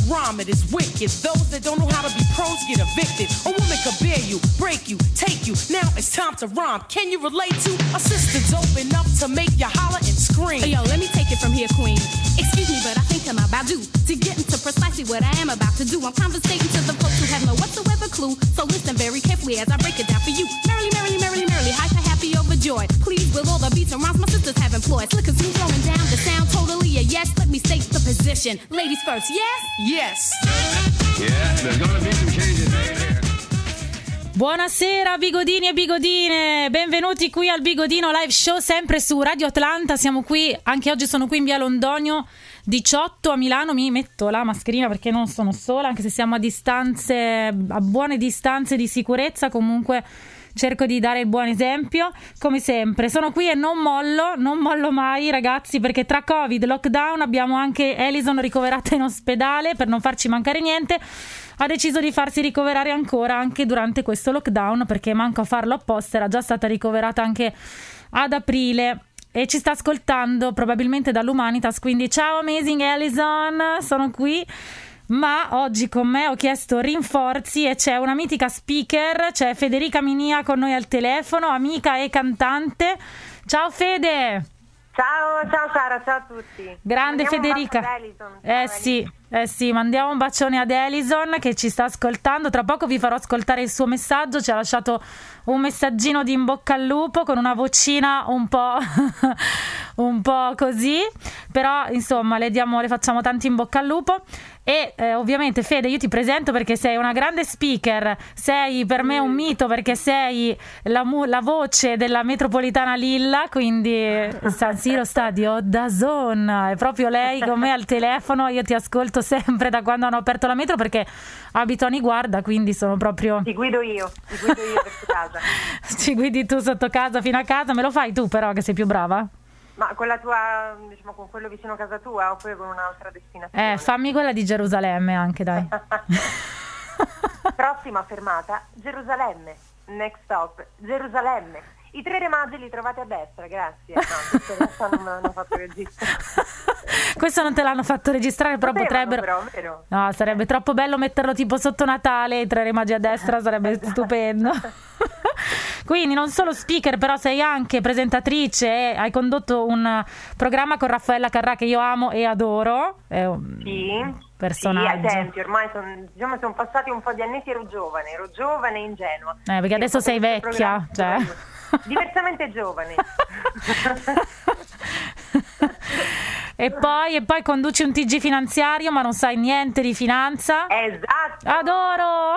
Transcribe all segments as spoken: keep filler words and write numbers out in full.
rhyme, it is wicked. Those that don't know how to be pros get evicted. A woman could bear you, break you, take you. Now it's time to rhyme. Can you relate to a sister dope enough to make you holler and scream? Yo, let me take it from here, queen. Excuse me, but I think I'm about due to get into precisely what I am about to do. I'm conversating to the folks who have no whatsoever clue. So listen very carefully as I break it down for you. Merrily, merrily, merrily, merrily, hyper, happy, overjoyed. Please, with all the beats and rhymes my sisters have employed. Slick as you throwing down the sound, totally a yes. Let me state the position. Ladies first, yes? Yes. Yeah, there's gonna be some changes here. Buonasera bigodini e bigodine, benvenuti qui al Bigodino Live Show, sempre su Radio Atlanta. Siamo qui, anche oggi sono qui in via Londonio diciotto a Milano. Mi metto la mascherina perché non sono sola, anche se siamo a distanze, a buone distanze di sicurezza. Comunque cerco di dare il buon esempio, come sempre. Sono qui e non mollo, non mollo mai, ragazzi, perché tra Covid, lockdown, abbiamo anche Alison ricoverata in ospedale per non farci mancare niente. Ha deciso di farsi ricoverare ancora anche durante questo lockdown, perché manco a farlo apposta, era già stata ricoverata anche ad aprile e ci sta ascoltando probabilmente dall'Humanitas. Quindi ciao Amazing Alison, sono qui. Ma oggi con me ho chiesto rinforzi e c'è una mitica speaker, c'è Federica Minia con noi al telefono, amica e cantante. Ciao Fede! Ciao, ciao Sara, ciao a tutti. Grande Mandiamo Federica. Un bacio ad Alison. Eh Ciao, sì, eh sì, mandiamo un bacione ad Alison che ci sta ascoltando. Tra poco vi farò ascoltare il suo messaggio. Ci ha lasciato un messaggino di in bocca al lupo con una vocina un po' un po' così, però insomma le diamo, le facciamo tanti in bocca al lupo. E eh, ovviamente Fede, io ti presento perché sei una grande speaker, sei per me un mito perché sei la, mu- la voce della metropolitana Lilla, quindi San Siro Stadio D A Z N, è proprio lei con me al telefono. Io ti ascolto sempre da quando hanno aperto la metro perché abito a Niguarda, quindi sono proprio... Ti guido io, ti guido io per casa. Ci guidi tu sotto casa fino a casa, me lo fai tu però che sei più brava? Ma con la tua, diciamo, con quello vicino a casa tua oppure con un'altra destinazione? Eh, fammi quella di Gerusalemme anche, dai. Prossima fermata, Gerusalemme. Next stop, Gerusalemme. I tre re magi li trovate a destra, grazie. No, questo in realtà non me l'hanno fatto registrare. Questo non te l'hanno fatto registrare, però Potevano, potrebbero... però, vero? No, sarebbe troppo bello metterlo tipo sotto Natale, i tre re magi a destra, sarebbe stupendo. Quindi non solo speaker, però sei anche presentatrice e hai condotto un programma con Raffaella Carrà che io amo e adoro. È un Sì, personaggio. sì, ai tempi, ormai son, diciamo, sono passati un po' di anni, ero giovane, ero giovane e ingenua. Eh, perché adesso sei vecchia, cioè... Diversamente giovane. E poi, e poi conduci un T G finanziario ma non sai niente di finanza. Esatto. Adoro.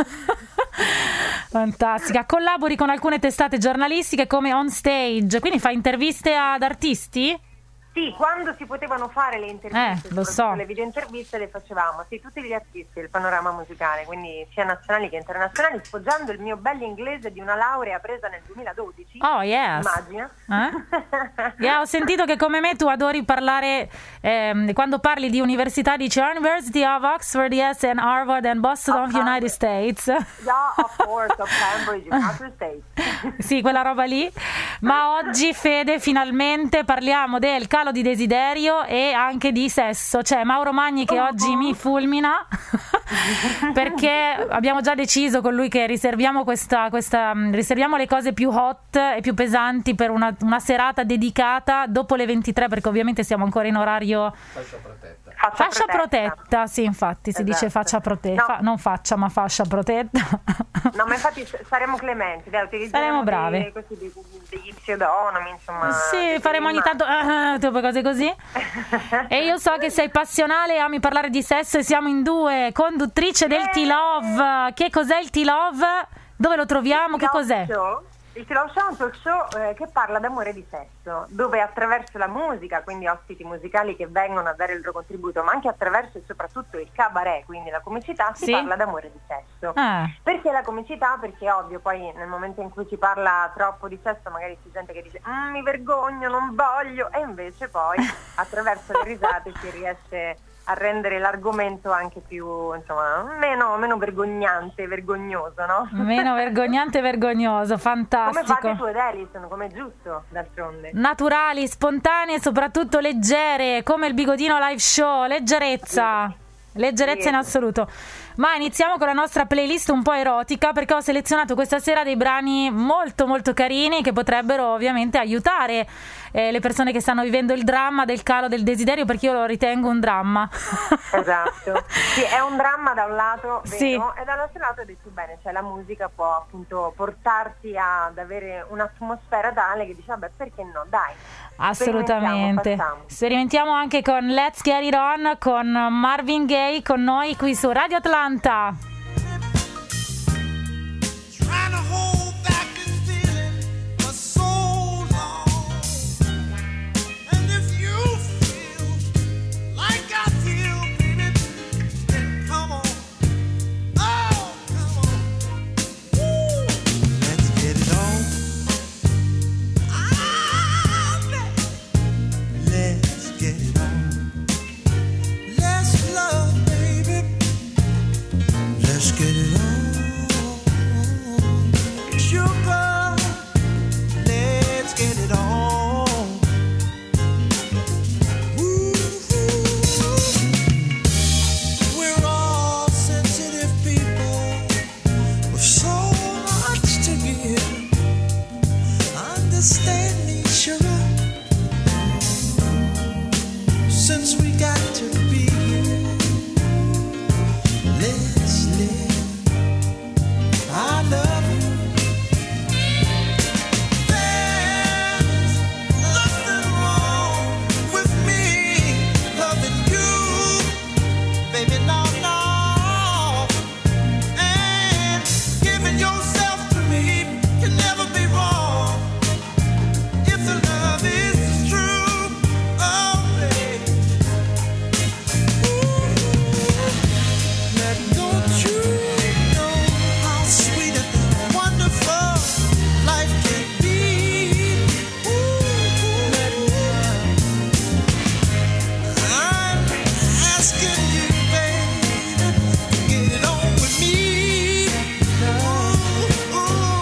Fantastica. Collabori con alcune testate giornalistiche come On Stage, quindi fai interviste ad artisti? Sì, quando si potevano fare le interviste, Eh, lo so. le video interviste le facevamo, sì, tutti gli artisti del panorama musicale, quindi sia nazionali che internazionali, sfoggiando il mio bell'inglese di una laurea presa nel duemiladodici. Oh yes. Immagina. Eh? Yeah, ho sentito che come me tu adori parlare, ehm, quando parli di università dici University of Oxford, yes, and Harvard and Boston of, Of United Harvard. States. Yeah, of course, of Cambridge, United States. Sì, quella roba lì. Ma oggi, Fede, finalmente parliamo del calo di desiderio e anche di sesso. C'è Mauro Magni che oggi mi fulmina perché abbiamo già deciso con lui che riserviamo questa, questa riserviamo le cose più hot e più pesanti per una, una serata dedicata dopo le ventitré, perché ovviamente siamo ancora in orario Fascia protetta. Fascia, fascia protetta. protetta, sì, infatti si Esatto. dice faccia protetta, No. Fa- non faccia ma fascia protetta. No, ma infatti saremo clementi, dai, utilizzeremo Saremo brave. dei- questi, dei- degli pseudonimi, insomma. Sì, dei- faremo ogni tanto ah, ah, tipo cose così. E io so che sei passionale e ami parlare di sesso e siamo in due, conduttrice del T-Love. Che cos'è il T-Love? Dove lo troviamo? Che cos'è? Il T-Love Show è un talk show eh, che parla d'amore e di sesso, dove attraverso la musica, quindi ospiti musicali che vengono a dare il loro contributo, ma anche attraverso e soprattutto il cabaret, quindi la comicità, si Sì? parla d'amore e di sesso. Ah. Perché la comicità? Perché è ovvio, poi nel momento in cui si parla troppo di sesso magari c'è gente che dice mm, mi vergogno, non voglio, e invece poi attraverso le risate si riesce a rendere l'argomento anche più, insomma, meno, meno vergognante, vergognoso, no? Meno vergognante e vergognoso, Come fantastico. fate tu ed Alison, come è giusto, d'altronde. Naturali, spontanee e soprattutto leggere, come il Bigodino Live Show, leggerezza. leggerezza in assoluto. Ma iniziamo con la nostra playlist un po' erotica, perché ho selezionato questa sera dei brani molto molto carini che potrebbero ovviamente aiutare eh, le persone che stanno vivendo il dramma del calo del desiderio, perché io lo ritengo un dramma. Esatto, sì, è un dramma da un lato, vero, sì. E dall'altro lato hai detto bene, cioè la musica può appunto portarti ad avere un'atmosfera tale che dici vabbè, perché no, dai. Assolutamente. Sperimentiamo, Sperimentiamo anche con Let's Get It On con Marvin Gaye con noi qui su Radio Atlanta. Trying to hold back this feeling for so long. And if you feel like I feel, baby, then come on. Oh, come on. Woo. Let's get it on. Ah, let's get it on. Let's love, baby. Let's get it on. Sugar, let's get it on. Ooh, we're all sensitive people with so much to give. Understand me, sugar, since we got to be here. Let's live. I love you. There's nothing wrong with me loving you, baby, no, no. And giving yourself to me can never be wrong if the love is true. Oh, baby. Ooh. Don't you know how sweet and wonderful life can be? Ooh, I'm asking you, baby, to get it on with me. Ooh, ooh,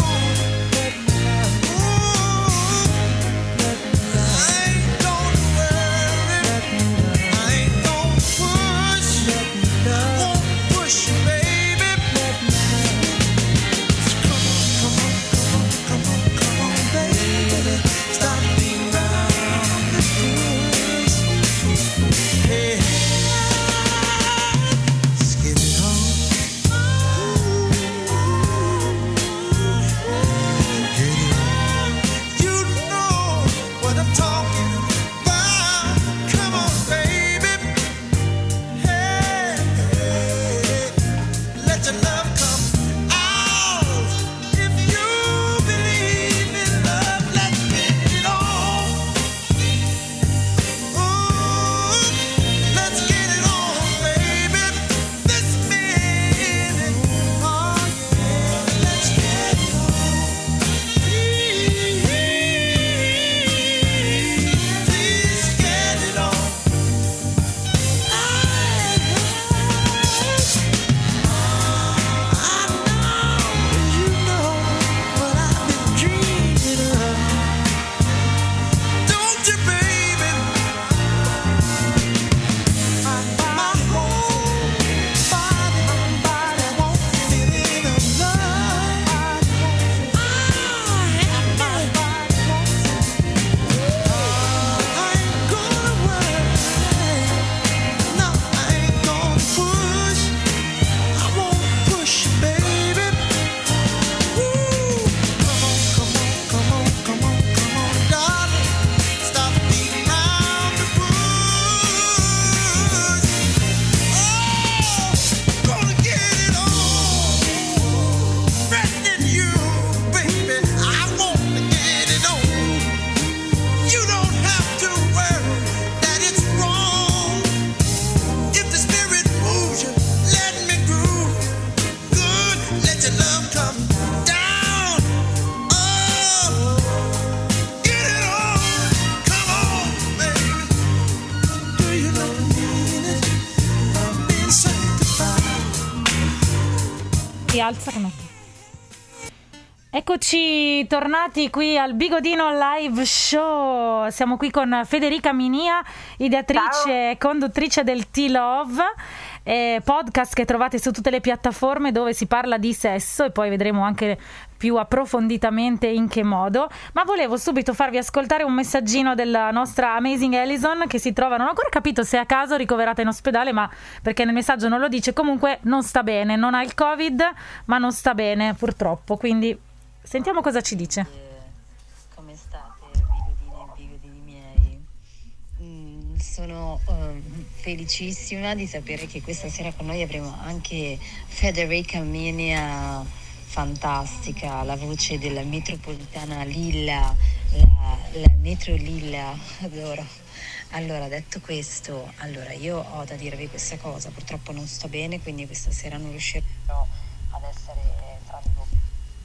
I ain't gonna worry, I ain't gonna push, won't push, baby. Come on, come on, come on, come on, come on, baby. Stop being around the fools. Hey, let's get it on. Get it on. You know what I'm talking about. Come on, baby. Hey, hey, let your love come out. If you believe in love, let's get it on. Ooh, let's get it on, baby. This minute, oh yeah, let's get it on. Please, please get it on. Alza che non... Eccoci tornati qui al Bigodino Live Show. Siamo qui con Federica Minia, ideatrice e conduttrice del T-Love. eh, podcast che trovate su tutte le piattaforme dove si parla di sesso, e poi vedremo anche più approfonditamente in che modo. Ma volevo subito farvi ascoltare un messaggino della nostra Amazing Alison, che si trova, non ho ancora capito se a caso ricoverata in ospedale, ma perché nel messaggio non lo dice, comunque non sta bene, non ha il Covid ma non sta bene purtroppo, quindi sentiamo cosa ci dice. Come state, bigodine e bigodini miei? Mm, sono um, felicissima di sapere che questa sera con noi avremo anche Federica Minia, fantastica, la voce della metropolitana Lilla, la, la metro Lilla, adoro. Allora, detto questo, allora io ho da dirvi questa cosa, purtroppo non sto bene, quindi questa sera non riuscirò ad essere tra di voi.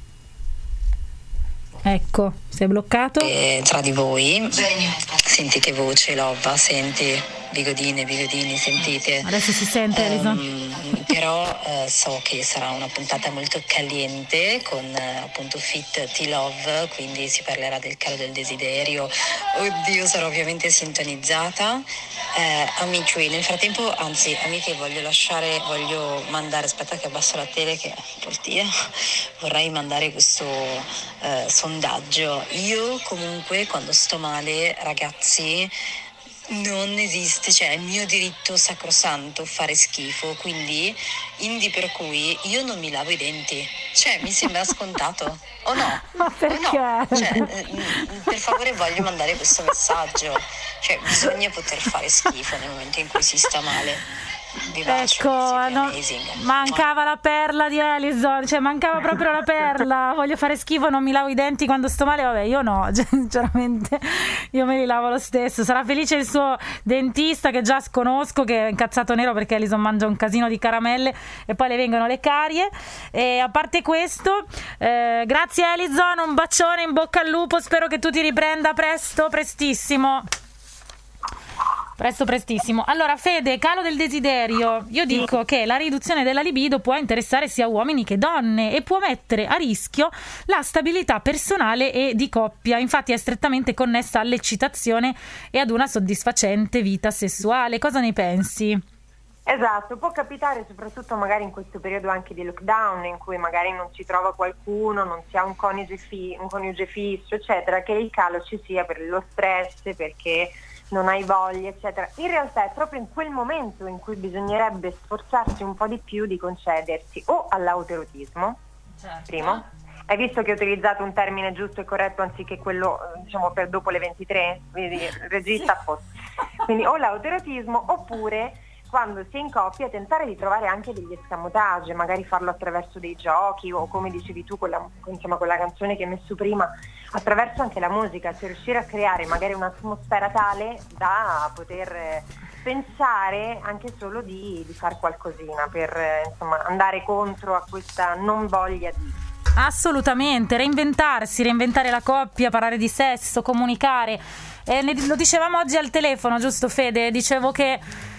Ecco, si è bloccato. E tra di voi, senti che voce, Lobba, senti, bigodine, bigodini, sentite? Adesso si sente, Alison. Um, però uh, so che sarà una puntata molto caliente con uh, appunto Fit T-Love, quindi si parlerà del calo del desiderio. Oddio, sarò ovviamente sintonizzata. Eh, amici, nel frattempo, anzi, amiche, voglio lasciare, voglio mandare, aspetta che abbasso la tele che poltia, vorrei mandare questo eh, sondaggio. Io comunque quando sto male, ragazzi, non esiste, cioè è il mio diritto sacrosanto fare schifo, quindi indi per cui io non mi lavo i denti, cioè mi sembra scontato, o no? Ma perché? O no? Cioè, eh, per favore voglio mandare questo messaggio, cioè bisogna poter fare schifo nel momento in cui si sta male. Vi bacio, Ecco, siete no, amazing. mancava la perla di Alison, cioè mancava proprio la perla. Voglio fare schifo, non mi lavo i denti quando sto male. Vabbè, io no, sinceramente io me li lavo lo stesso. Sarà felice il suo dentista, che già conosco, che è incazzato nero perché Alison mangia un casino di caramelle e poi le vengono le carie. E a parte questo, eh, grazie Alison, un bacione, in bocca al lupo, spero che tu ti riprenda presto, prestissimo. Presto prestissimo. Allora, Fede, calo del desiderio. Io dico che la riduzione della libido può interessare sia uomini che donne e può mettere a rischio la stabilità personale e di coppia. Infatti è strettamente connessa all'eccitazione e ad una soddisfacente vita sessuale. Cosa ne pensi? Esatto, può capitare soprattutto magari in questo periodo anche di lockdown, in cui magari non si trova qualcuno, non si ha un coniuge, fi- un coniuge fisso, eccetera, che il calo ci sia per lo stress, perché non hai voglia, eccetera. In realtà è proprio in quel momento in cui bisognerebbe sforzarsi un po' di più di concedersi o all'autoerotismo, certo. Primo. Hai visto che ho utilizzato un termine giusto e corretto anziché quello, diciamo, per dopo le ventitré? Vedi, regista a posto. Quindi o l'autoerotismo, oppure quando si è in coppia tentare di trovare anche degli escamotage, magari farlo attraverso dei giochi o, come dicevi tu, quella, insomma, quella canzone che hai messo prima, attraverso anche la musica, cioè riuscire a creare magari un'atmosfera tale da poter pensare anche solo di, di fare qualcosina per, insomma, andare contro a questa non voglia di. Assolutamente, reinventarsi, reinventare la coppia, parlare di sesso, comunicare. Eh, ne, lo dicevamo oggi al telefono, giusto Fede? Dicevo che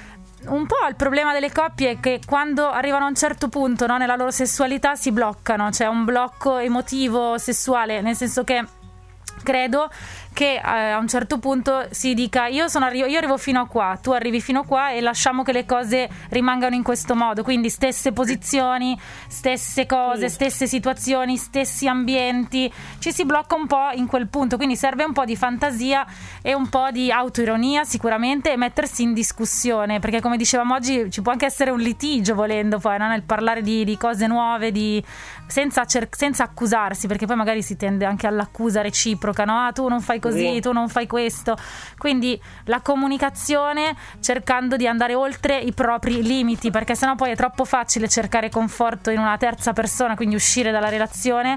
un po' il problema delle coppie è che quando arrivano a un certo punto, no, nella loro sessualità si bloccano, c'è un blocco emotivo sessuale, nel senso che credo che eh, a un certo punto si dica io sono arri- io arrivo fino a qua, tu arrivi fino a qua e lasciamo che le cose rimangano in questo modo, quindi stesse posizioni, stesse cose, sì. Stesse situazioni, stessi ambienti, ci si blocca un po' in quel punto, quindi serve un po' di fantasia e un po' di autoironia sicuramente, e mettersi in discussione, perché come dicevamo oggi ci può anche essere un litigio volendo poi, no? Nel parlare di, di cose nuove, di senza, cer- senza accusarsi, perché poi magari si tende anche all'accusa reciproca, no? Ah, tu non fai così, tu non fai questo, quindi la comunicazione cercando di andare oltre i propri limiti, perché sennò poi è troppo facile cercare conforto in una terza persona, quindi uscire dalla relazione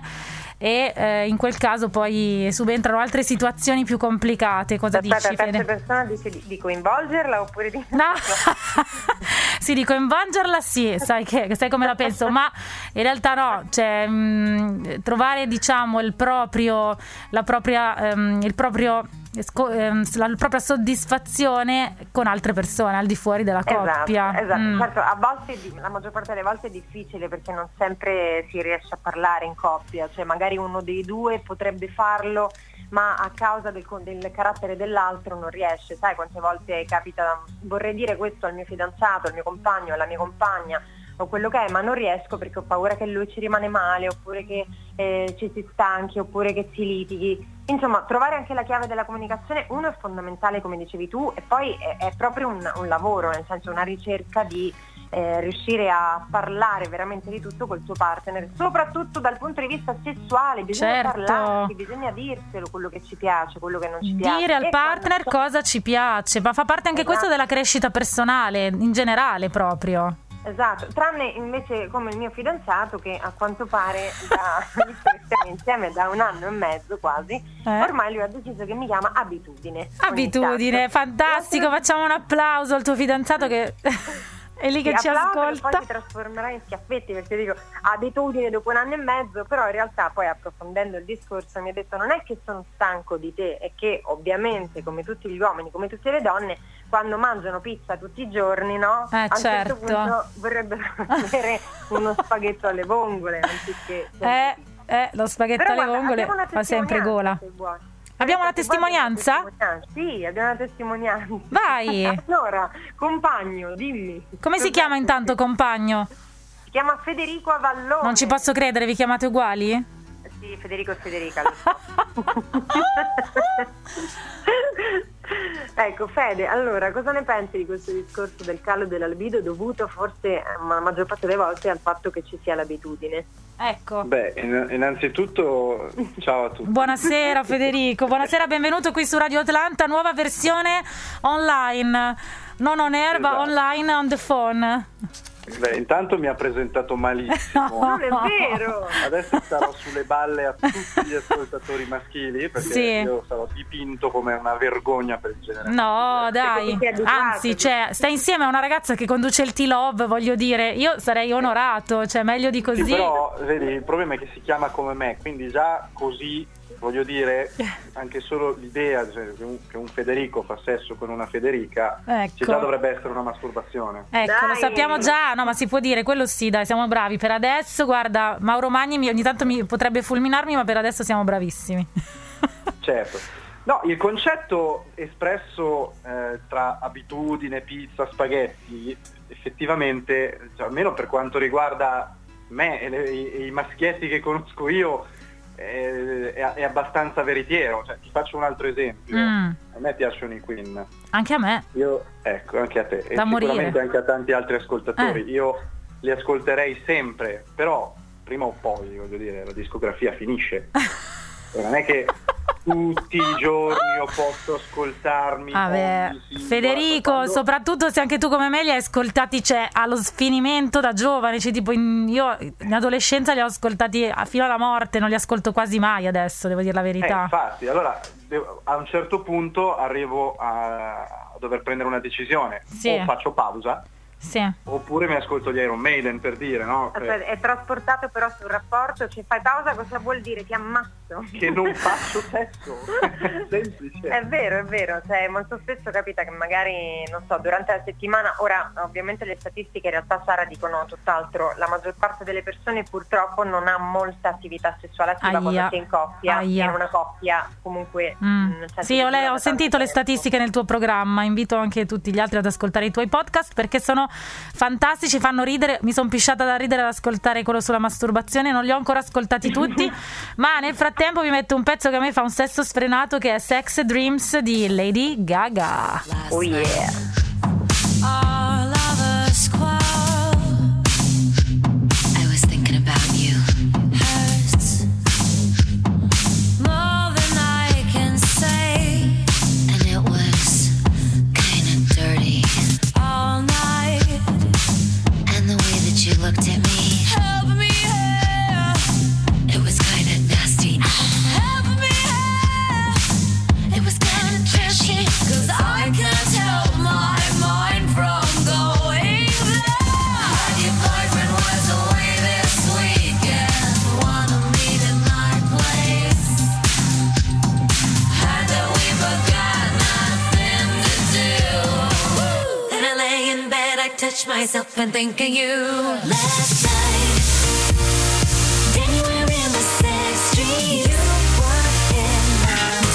e eh, in quel caso poi subentrano altre situazioni più complicate. Cosa Aspetta, dici, Fede? La terza persona dice di, di coinvolgerla oppure di no. Sì, di coinvolgerla sì, sai, che, sai come la penso, ma in realtà no, cioè mh, trovare, diciamo, il proprio la propria um, il proprio la propria soddisfazione con altre persone al di fuori della coppia. Esatto, esatto. Mm. Certo, a volte, la maggior parte delle volte è difficile perché non sempre si riesce a parlare in coppia, cioè magari uno dei due potrebbe farlo, ma a causa del, del carattere dell'altro non riesce. Sai quante volte capita, vorrei dire questo al mio fidanzato, al mio compagno, alla mia compagna o quello che è, ma non riesco perché ho paura che lui ci rimane male, oppure che eh, ci si stanchi, oppure che si litighi. Insomma, trovare anche la chiave della comunicazione, uno, è fondamentale, come dicevi tu, e poi è, è proprio un, un lavoro, nel senso una ricerca di eh, riuscire a parlare veramente di tutto col tuo partner, soprattutto dal punto di vista sessuale. Bisogna Certo. parlarsi, bisogna dirselo, quello che ci piace, quello che non ci piace. Dire al E partner quando- cosa ci piace, ma fa parte anche Esatto. questo della crescita personale, in generale proprio. Esatto, tranne invece come il mio fidanzato che a quanto pare da, visto che stiamo insieme da un anno e mezzo quasi, Eh? ormai lui ha deciso che mi chiama Abitudine. ogni Abitudine, tanto. fantastico, facciamo un applauso al tuo fidanzato che è lì che Sì, ci applaudo, che ascolta. poi si trasformerà in schiaffetti, perché dico abitudine dopo un anno e mezzo, però in realtà poi approfondendo il discorso mi ha detto non è che sono stanco di te, è che ovviamente come tutti gli uomini, come tutte le donne, quando mangiano pizza tutti i giorni, no? Eh, a un certo certo. punto vorrebbero avere uno spaghetto alle vongole anziché Eh, eh, lo spaghetto Però alle guarda, vongole abbiamo una fa sempre testimonianza, gola. se vuoi. Abbiamo una Se vuoi, abbiamo una testimonianza? testimonianza. Sì, abbiamo una testimonianza. Vai. Allora, compagno, dimmi. Come si chiama intanto, compagno? Si chiama Federico Avallone. Non ci posso credere, vi chiamate uguali? Sì, Federico e Federica. Lo so. Ecco, Fede, allora, cosa ne pensi di questo discorso del calo della libido dovuto forse, ma la maggior parte delle volte, al fatto che ci sia l'abitudine? Ecco. Beh, in- innanzitutto ciao a tutti. Buonasera Federico, buonasera, benvenuto qui su Radio Atlanta, nuova versione online, non on air ma Esatto. online on the phone. Beh, intanto mi ha presentato malissimo. Non è vero! Adesso starò sulle balle a tutti gli ascoltatori maschili perché Sì. io sarò dipinto come una vergogna per il genere. No, dai, Siete abituati. anzi, cioè, stai insieme a una ragazza che conduce il T-Love, voglio dire, io sarei onorato, cioè meglio di Sì, così. però vedi, il problema è che si chiama come me, quindi già così, voglio dire, anche solo l'idea cioè, che, un, che un Federico fa sesso con una Federica, Ecco. ci già dovrebbe essere una masturbazione. Ecco, Dai. lo sappiamo già, no, ma si può dire, quello sì, dai, siamo bravi. Per adesso, guarda, Mauro Magni mi- ogni tanto mi potrebbe fulminarmi, ma per adesso siamo bravissimi. Certo. No, il concetto espresso eh, tra abitudine, pizza, spaghetti, effettivamente, cioè, almeno per quanto riguarda me e, le- e i maschietti che conosco io, eh, è, è abbastanza veritiero. Cioè, ti faccio un altro esempio. Mm. A me piacciono i Queen. Anche a me. Io, ecco, anche a te. E Da morire. sicuramente anche a tanti altri ascoltatori. Eh. Io li ascolterei sempre, però prima o poi, voglio dire, la discografia finisce. E non è che tutti i giorni io posso ascoltarmi Vabbè, ogni singolo- Federico, quando- soprattutto se anche tu come me li hai ascoltati, cioè, allo sfinimento da giovane, cioè, tipo in- io in adolescenza li ho ascoltati a- fino alla morte, non li ascolto quasi mai adesso, devo dire la Eh, verità. infatti, allora devo- a un certo punto arrivo a, a dover prendere una decisione. Sì. O faccio pausa, Sì. oppure mi ascolto gli Iron Maiden, per dire, no? Aspetta, è trasportato però sul rapporto, ci fai pausa, cosa vuol dire? Ti ammazzo. Che non faccio sesso. Semplice. È vero, è vero, cioè molto spesso capita che magari, non so, durante la settimana, ora ovviamente le statistiche in realtà Sara dicono tutt'altro, la maggior parte delle persone purtroppo non ha molta attività sessuale attiva Aia. quando si è in coppia, Aia. e in una coppia comunque... Mm. mh, nel senso Sì, che ho, le- dura ho da sentito tanto le tempo. statistiche nel tuo programma, invito anche tutti gli altri ad ascoltare i tuoi podcast perché sono fantastici, fanno ridere, mi sono pisciata da ridere ad ascoltare quello sulla masturbazione, non li ho ancora ascoltati tutti, ma nel frattempo vi metto un pezzo che a me fa un sesso sfrenato, che è Sex Dreams di Lady Gaga. Oh yeah. Our lovers quarrel. I was thinking about you. Hurts more than I can say. And it was kinda dirty. All night, And the way that you looked at me, help me here. it was kinda nasty. Help me here. It was kinda trashy. Cause I can't help my mind from going there. And your boyfriend was away this weekend. Wanna meet in my place. Had that we both got nothing to do. Then I lay in bed, I touch myself and think of you. Last night, Then you were in the sex dreams. you were in my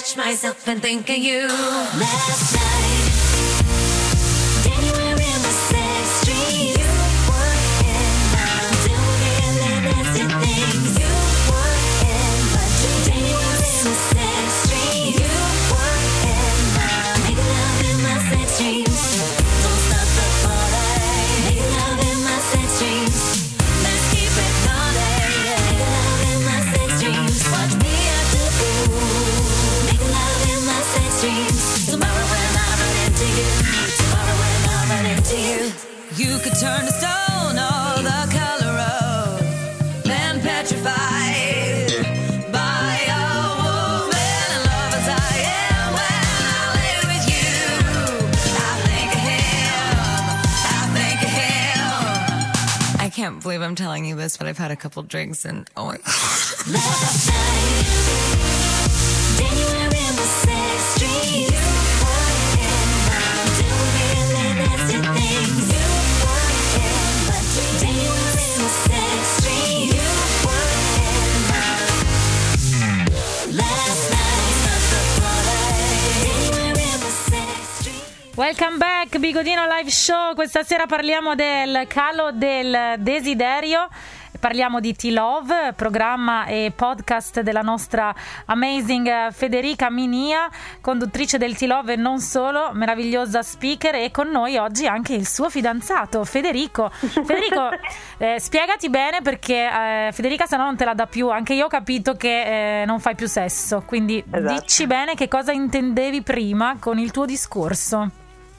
catch myself and think of you. Last night, then you were in the sex dreams. You were in my doing really nasty things. You were in my dreams. Then you were in the sex dreams. You were in my making love in my sex dreams. Don't stop the party. Making love in my sex dreams. Let's keep it naughty. Making love in my sex dreams. Watch me act the fool. Making love in my sex dreams. Tomorrow when I run into you. Tomorrow when I run into you. You could turn to stone or the color of man petrified by a woman in love as I am when I lay with you. I think of him. I think of him. I can't believe I'm telling you this, but I've had a couple drinks and oh my god. Last night, then you were in the sex dreams. You were in my doing really nasty things. You were in my dreams. Then you were in the sex dreams. You were in my last night. Not the party. Then you were in the sex dreams. Welcome back, Bigodino Live Show. Questa sera parliamo del calo del desiderio. Parliamo di T-Love, programma e podcast della nostra amazing Federica Minia, conduttrice del T-Love e non solo, meravigliosa speaker, e con noi oggi anche il suo fidanzato Federico. Federico, eh, spiegati bene perché eh, Federica se no non te la dà più. Anche io ho capito che eh, non fai più sesso, quindi Esatto. dici bene che cosa intendevi prima con il tuo discorso.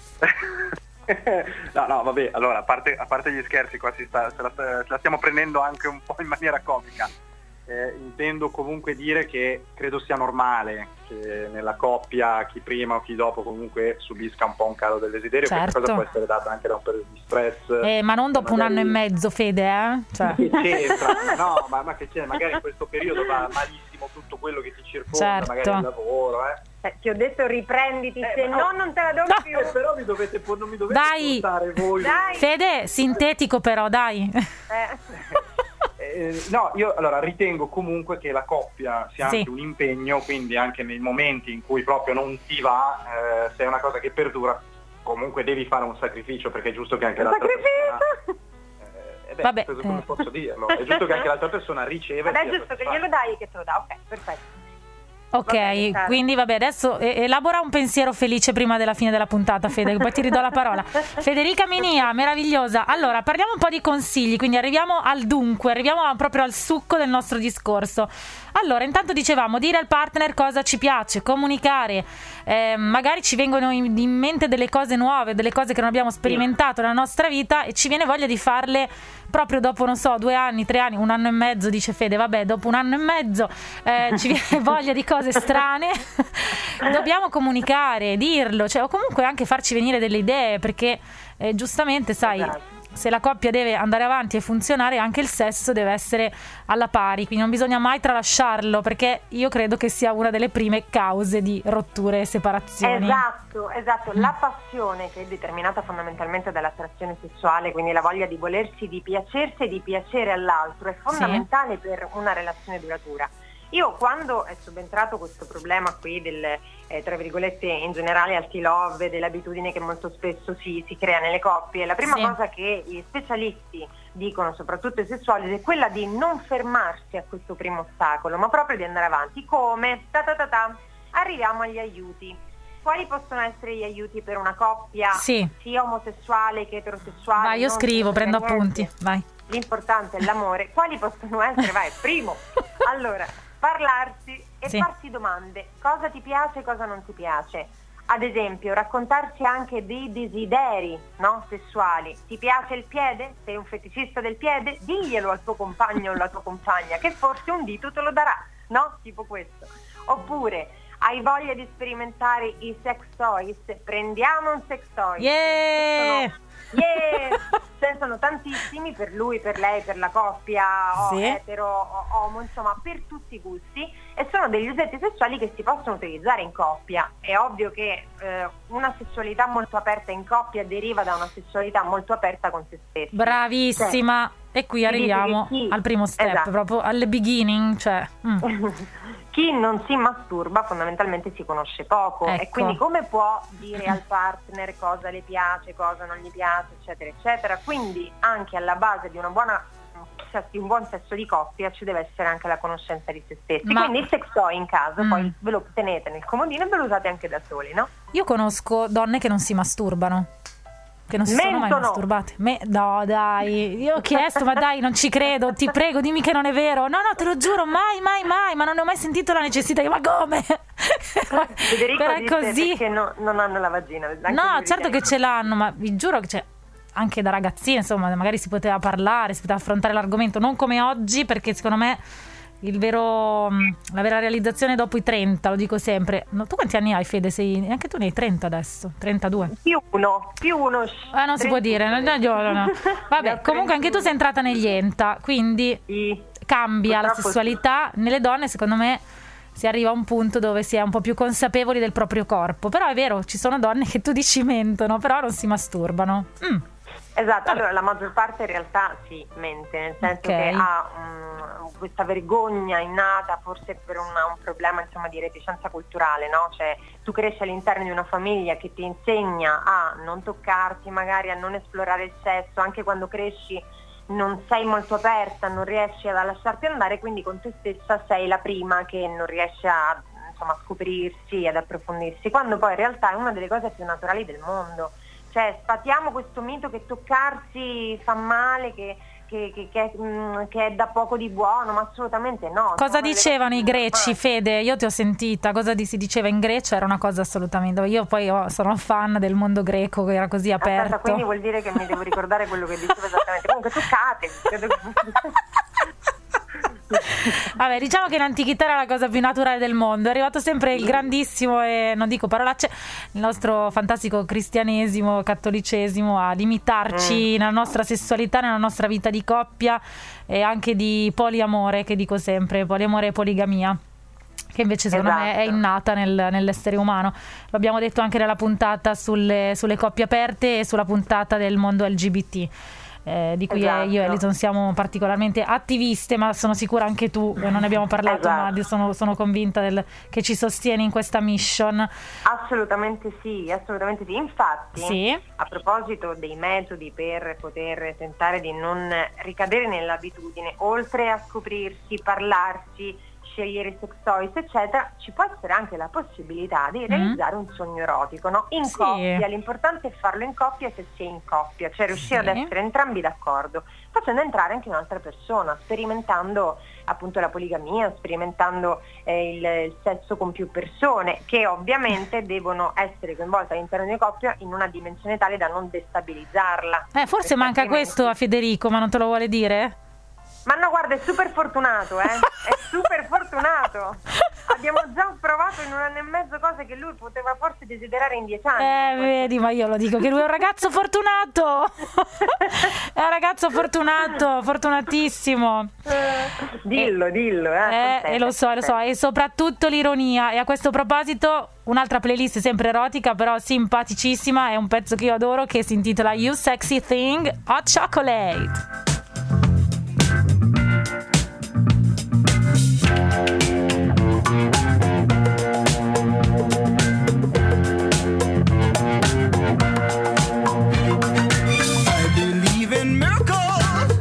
No, no, vabbè, allora, a parte, a parte gli scherzi, qua si sta, se, la, se la stiamo prendendo anche un po' in maniera comica. Eh, intendo comunque dire che credo sia normale che nella coppia chi prima o chi dopo comunque subisca un po' un calo del desiderio. Certo. Questa cosa può essere data anche da un periodo di stress. Eh, ma non dopo magari... un anno e mezzo, Fede, eh? Cioè. Che c'entra? No, ma, ma che c'è? Magari in questo periodo va malissimo tutto quello che ti circonda, Certo. magari il lavoro, eh. Eh, ti ho detto riprenditi, Eh, se ma no no. non te la do No. più. Eh, però mi dovete, non mi dovete Dai. portare voi. Dai. Fede, sintetico però, dai. Eh. Eh, no, io allora ritengo comunque che la coppia sia Sì. anche un impegno, quindi anche nei momenti in cui proprio non ti va, eh, se è una cosa che perdura, comunque devi fare un sacrificio, perché è giusto che anche l'altra persona... Eh, eh beh, Vabbè, cosa- come eh. posso dirlo? È giusto che anche l'altra persona riceva. Ed è e sia giusto che soddisfatta. glielo dai che te lo dà, ok, perfetto. Ok, Va bene, caro. quindi vabbè, adesso eh, elabora un pensiero felice prima della fine della puntata, Fede, poi ti ridò la parola. Federica Minia, meravigliosa. Allora, parliamo un po' di consigli, quindi arriviamo al dunque, arriviamo a- proprio al succo del nostro discorso. Allora, intanto dicevamo, dire al partner cosa ci piace, comunicare, eh, magari ci vengono in, in mente delle cose nuove, delle cose che non abbiamo sperimentato nella nostra vita e ci viene voglia di farle proprio dopo, non so, due anni, tre anni, un anno e mezzo, dice Fede, vabbè, dopo un anno e mezzo eh, ci viene voglia di cose strane. Dobbiamo comunicare, dirlo, cioè, o comunque anche farci venire delle idee, perché eh, giustamente, sai, Esatto. se la coppia deve andare avanti e funzionare, anche il sesso deve essere alla pari, quindi non bisogna mai tralasciarlo, perché io credo che sia una delle prime cause di rotture e separazioni. Esatto, esatto. La passione, che è determinata fondamentalmente dall'attrazione sessuale, quindi la voglia di volersi, di piacersi e di piacere all'altro, è fondamentale per una relazione duratura. Io quando è subentrato questo problema qui del, eh, tra virgolette, in generale al T-Love, dell'abitudine che molto spesso si, si crea nelle coppie, la prima Sì. cosa che gli specialisti dicono, soprattutto i sessuali, è quella di non fermarsi a questo primo ostacolo, ma proprio di andare avanti. Come? Ta ta ta ta. Arriviamo agli aiuti. Quali possono essere gli aiuti per una coppia, Sì. sia omosessuale che eterosessuale? Vai, io Non scrivo, se ne prendo frega niente. appunti, vai. L'importante è l'amore. Quali possono essere? Vai, primo. Allora, parlarsi e Sì. farsi domande. Cosa ti piace e cosa non ti piace? Ad esempio, raccontarsi anche dei desideri, no? Sessuali. Ti piace il piede? Sei un feticista del piede? Diglielo al tuo compagno o alla tua compagna, che forse un dito te lo darà, no? Tipo questo. Oppure, hai voglia di sperimentare i sex toys? Prendiamo un sex toy. Yeah! Sono, yeah! Ce ne sono tantissimi per lui, per lei, per la coppia, o Sì. etero, o omo, insomma, per tutti i gusti, e sono degli oggetti sessuali che si possono utilizzare in coppia. È ovvio che eh, una sessualità molto aperta in coppia deriva da una sessualità molto aperta con se stessi. Bravissima. E qui Si arriviamo dice che chi- al primo step, Esatto. proprio alle beginning, cioè mm. chi non si masturba fondamentalmente si conosce poco, Ecco. e quindi come può dire al partner cosa le piace, cosa non gli piace, eccetera, eccetera. Quindi anche alla base di una buona di un buon sesso di coppia ci deve essere anche la conoscenza di se stessi. Ma- Quindi il sex toy in caso Mm. poi ve lo tenete nel comodino e ve lo usate anche da soli, no? Io conosco donne che non si masturbano, che non si sono mai Mentono. masturbate. Me- no, dai, io ho chiesto, ma dai, non ci credo, ti prego, dimmi che non è vero. No, no, te lo giuro, mai, mai, mai, ma non ne ho mai sentito la necessità. Ma come? Federico Però è disse così. perché no- non hanno la vagina. Anche No, lui certo ritiene che ce l'hanno, ma vi giuro che c'è anche da ragazzine, insomma, magari si poteva parlare, si poteva affrontare l'argomento, non come oggi, perché secondo me il vero, mh, la vera realizzazione è dopo i trenta, lo dico sempre. No, tu quanti anni hai, Fede? Sei, anche tu ne hai trenta adesso, trentadue. più uno, più uno. Ah, non si può dire, no, no, no, no. Ne ho Vabbè, comunque anche tu sei entrata negli ENTA, quindi Sì. cambia la Purtroppo sessualità. Nelle donne, secondo me, si arriva a un punto dove si è un po' più consapevoli del proprio corpo. Però è vero, ci sono donne che tu dici mentono, però non si masturbano. Mm. Esatto, allora la maggior parte in realtà si mente, nel senso Ok. che ha mm, questa vergogna innata, forse per una- un problema insomma di reticenza culturale, no? Cioè tu cresci all'interno di una famiglia che ti insegna a non toccarti, magari a non esplorare il sesso, anche quando cresci non sei molto aperta, non riesci a lasciarti andare, quindi con te stessa sei la prima che non riesce a, insomma, a scoprirsi, ad approfondirsi, quando poi in realtà è una delle cose più naturali del mondo. Cioè sfatiamo questo mito che toccarsi fa male, che, che, che, che, mm, che è da poco di buono, ma assolutamente no. Cosa Sono delle dicevano i cose greci, normali. Fede? Io ti ho sentita, cosa di- si diceva in Grecia? Era una cosa assolutamente. Io poi oh, sono fan del mondo greco, che era così Aspetta, aperto. quindi vuol dire che mi devo ricordare quello che dicevo esattamente. Comunque toccate. credo che- Vabbè, diciamo che in antichità era la cosa più naturale del mondo. È arrivato sempre il grandissimo, e non dico parolacce, il nostro fantastico cristianesimo, cattolicesimo a limitarci nella nostra sessualità, nella nostra vita di coppia e anche di poliamore, che dico sempre, poliamore e poligamia, che invece secondo me è Esatto. innata nel- nell'essere umano. Lo abbiamo detto anche nella puntata sulle, sulle coppie aperte e sulla puntata del mondo L G B T. Eh, di cui Esatto. eh, io e Elison siamo particolarmente attiviste, ma sono sicura anche tu, eh, non ne abbiamo parlato, Esatto. ma di- sono, sono convinta del- che ci sostieni in questa mission. Assolutamente sì, assolutamente sì. Infatti, Sì. a proposito dei metodi per poter tentare di non ricadere nell'abitudine, oltre a scoprirsi, parlarsi, scegliere i sex toys, eccetera, ci può essere anche la possibilità di realizzare un sogno erotico, no? In Mm. Sì. coppia, l'importante è farlo in coppia se si è in coppia, cioè riuscire Sì. ad essere entrambi d'accordo, facendo entrare anche un'altra persona, sperimentando appunto la poligamia, sperimentando eh, il, il sesso con più persone, che ovviamente devono essere coinvolte all'interno di coppia in una dimensione tale da non destabilizzarla. Eh, forse Perché manca altrimenti- questo a Federico, ma non te lo vuole dire? Ma no, guarda, è super fortunato, eh? È super fortunato. Abbiamo già provato in un anno e mezzo cose che lui poteva forse desiderare in dieci anni. Eh, vedi, ma io lo dico che lui è un ragazzo fortunato. È un ragazzo fortunato, fortunatissimo. Dillo, dillo, eh. Eh, contenta, e lo so, lo so, contenta. e soprattutto l'ironia. E a questo proposito, un'altra playlist sempre erotica, però simpaticissima, è un pezzo che io adoro, che si intitola You Sexy Thing, Hot Chocolate. I believe in miracles.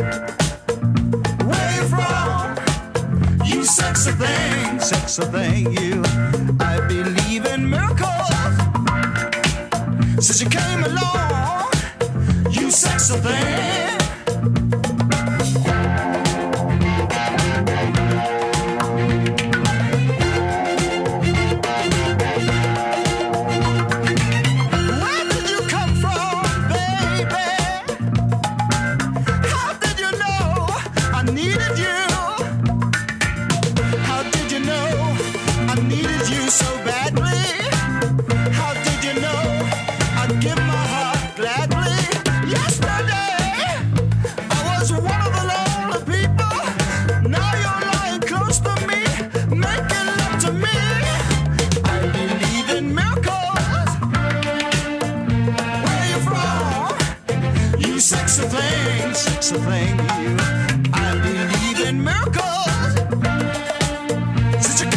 Where you from? You sexy thing, sexy thing, you. I believe in miracles. Since you came along, you sexy thing. Where did you come from, baby? How did you know I needed you? How did you know I needed you so badly? How did you know I'd give my heart gladly? Yesterday I was one of the lonely people. Now you're lying close to me, making love to me. I believe in miracles. Where you from? You sexy thing, sexy thing, you. I believe in miracles. Since you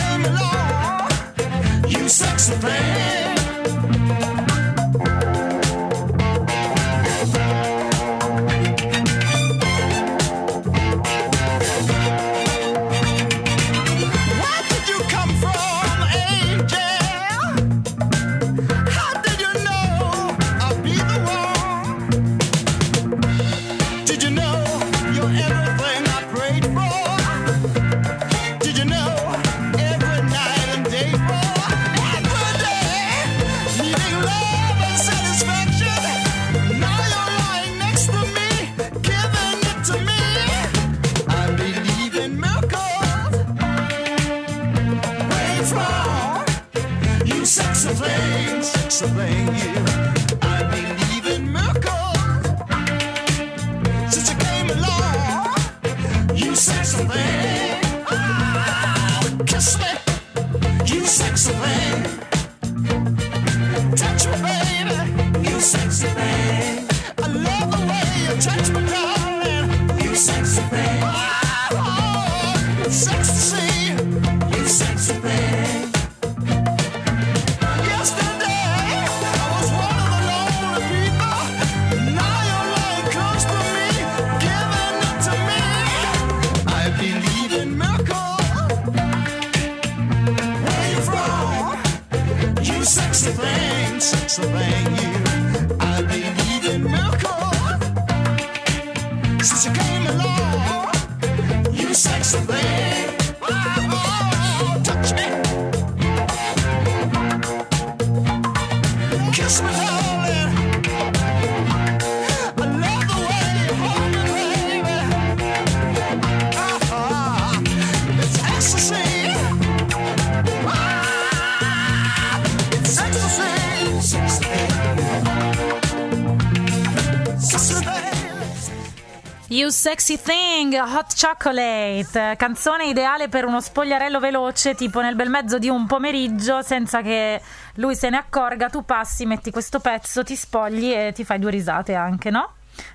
You Sexy Thing, Hot Chocolate, canzone ideale per uno spogliarello veloce, tipo nel bel mezzo di un pomeriggio, senza che lui se ne accorga, tu passi, metti questo pezzo, ti spogli e ti fai due risate anche, no?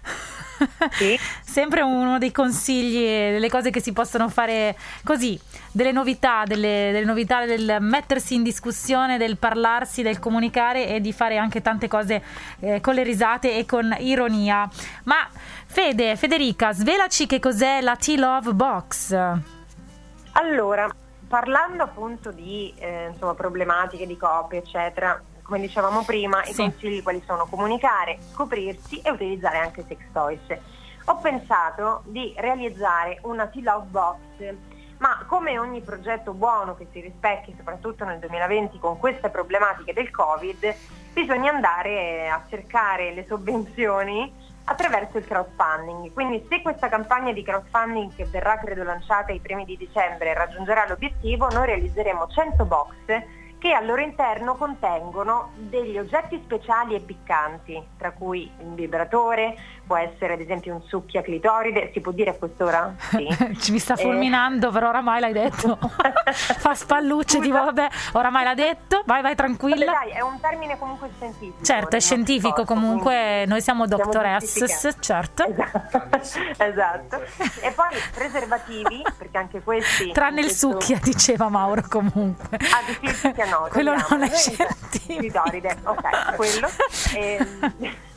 Sì. Sempre uno dei consigli, delle cose che si possono fare così, delle novità, delle, delle novità del mettersi in discussione, del parlarsi, del comunicare e di fare anche tante cose eh, con le risate e con ironia. Ma Fede, Federica, svelaci che cos'è la T-Love Box. Allora, parlando appunto di eh, insomma, problematiche di coppia, eccetera, come dicevamo prima, Sì. i consigli quali sono? Comunicare, scoprirsi e utilizzare anche sex toys. Ho pensato di realizzare una T-Love Box, ma come ogni progetto buono che si rispecchi, soprattutto nel duemilaventi con queste problematiche del Covid, bisogna andare a cercare le sovvenzioni attraverso il crowdfunding. Quindi se questa campagna di crowdfunding, che verrà credo lanciata ai primi di dicembre, raggiungerà l'obiettivo, noi realizzeremo cento box che al loro interno contengono degli oggetti speciali e piccanti, tra cui un vibratore, può essere ad esempio un succhia clitoride, si può dire a quest'ora? Sì. Ci mi sta fulminando, eh. però oramai l'hai detto. Fa spallucce, tipo vabbè, oramai l'ha detto, vai vai tranquilla. Vabbè, dai, è un termine comunque scientifico. Certo, è scientifico posto, comunque, noi siamo siamo doctoress, giustificati. certo. Esatto. Esatto. E poi preservativi, perché anche questi... Tranne il questo- succhia, diceva Mauro comunque. Ah, di sì, il succhia no, Quello togliamo. non è Noi- scientifico. Clitoride, ok, quello. Ehm,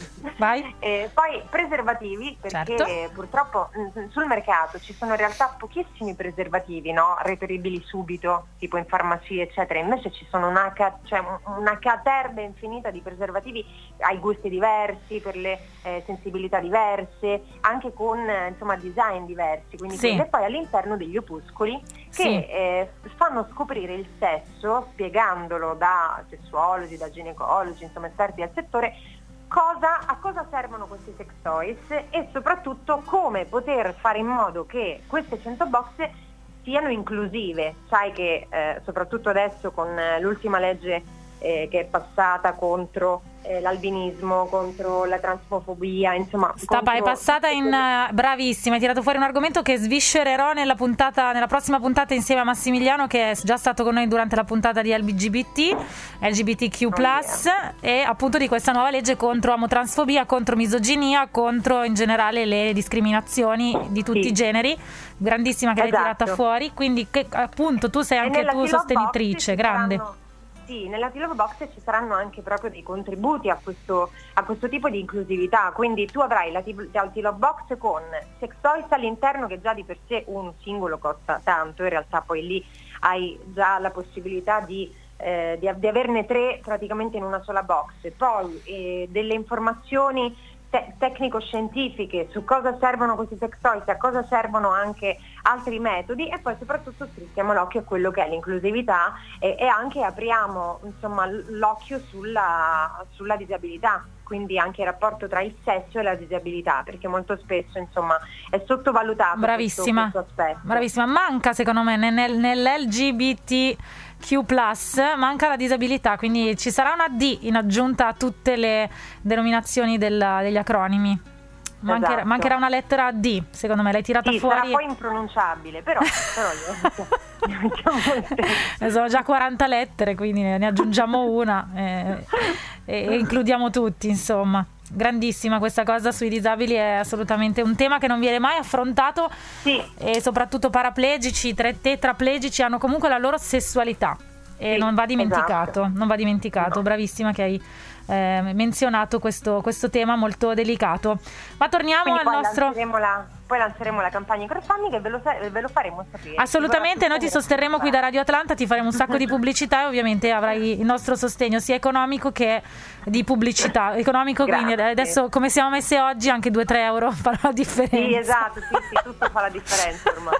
Vai. E poi preservativi, perché Certo. purtroppo mh, sul mercato ci sono in realtà pochissimi preservativi, no? Reperibili subito, tipo in farmacie eccetera, invece ci sono una, ca- cioè una caterva infinita di preservativi ai gusti diversi, per le eh, sensibilità diverse, anche con eh, insomma design diversi, quindi Sì. e poi all'interno degli opuscoli che Sì. eh, fanno scoprire il sesso, spiegandolo da sessuologi, da ginecologi, insomma esperti del settore, cosa, a cosa servono questi sex toys e soprattutto come poter fare in modo che queste cento box siano inclusive. Sai che eh, soprattutto adesso con eh, l'ultima legge eh, che è passata contro eh, l'albinismo, contro la transfobia, insomma Sta, contro- è passata in uh, bravissima, hai tirato fuori un argomento che sviscererò nella puntata, nella prossima puntata insieme a Massimiliano, che è già stato con noi durante la puntata di L G B T, L G B T Q plus, e appunto di questa nuova legge contro omotransfobia, contro misoginia, contro in generale le discriminazioni di tutti Sì. i generi. Grandissima che l'hai Esatto. tirata fuori, quindi che, appunto tu sei E anche nella tu T-Love Box sostenitrice, ci grande. saranno- Sì, nella T-Love Box ci saranno anche proprio dei contributi a questo, a questo tipo di inclusività, quindi tu avrai la, T- la T-Love Box con sex toys all'interno, che già di per sé un singolo costa tanto, in realtà poi lì hai già la possibilità di, eh, di, di averne tre praticamente in una sola box, poi eh, delle informazioni te- tecnico-scientifiche su cosa servono questi sex toys, a cosa servono anche altri metodi, e poi soprattutto strizziamo l'occhio a quello che è l'inclusività e, e anche apriamo insomma l- l'occhio sulla, sulla disabilità, quindi anche il rapporto tra il sesso e la disabilità, perché molto spesso insomma è sottovalutato Bravissima, questo, questo aspetto. bravissima. Manca secondo me nel, nell'L G B T Q plus, manca la disabilità, quindi ci sarà una D in aggiunta a tutte le denominazioni del- degli acronimi. Mancherà, Esatto. mancherà una lettera D, secondo me l'hai tirata Sì, fuori. sarà poi impronunciabile, però, però io, io mettiamo Eh, sono già quaranta lettere, quindi ne aggiungiamo una eh, e, e includiamo tutti, insomma. Grandissima questa cosa sui disabili, è assolutamente un tema che non viene mai affrontato. Sì. E soprattutto paraplegici, tre- tetraplegici hanno comunque la loro sessualità e Sì, non va dimenticato, esatto. non va dimenticato. No. Bravissima che hai eh, menzionato questo, questo tema molto delicato. Ma torniamo Quindi al poi nostro... lanceremo la, poi lanceremo la campagna in crowdfunding e ve lo, sa- ve lo faremo sapere. Assolutamente, noi ti sosterremo qui da Radio Atlanta, ti faremo un sacco di pubblicità e ovviamente avrai il nostro sostegno sia economico che di pubblicità. Economico, quindi Grazie. adesso come siamo messe oggi anche due tre euro farà la differenza. Sì, esatto, sì, sì, tutto fa la differenza ormai.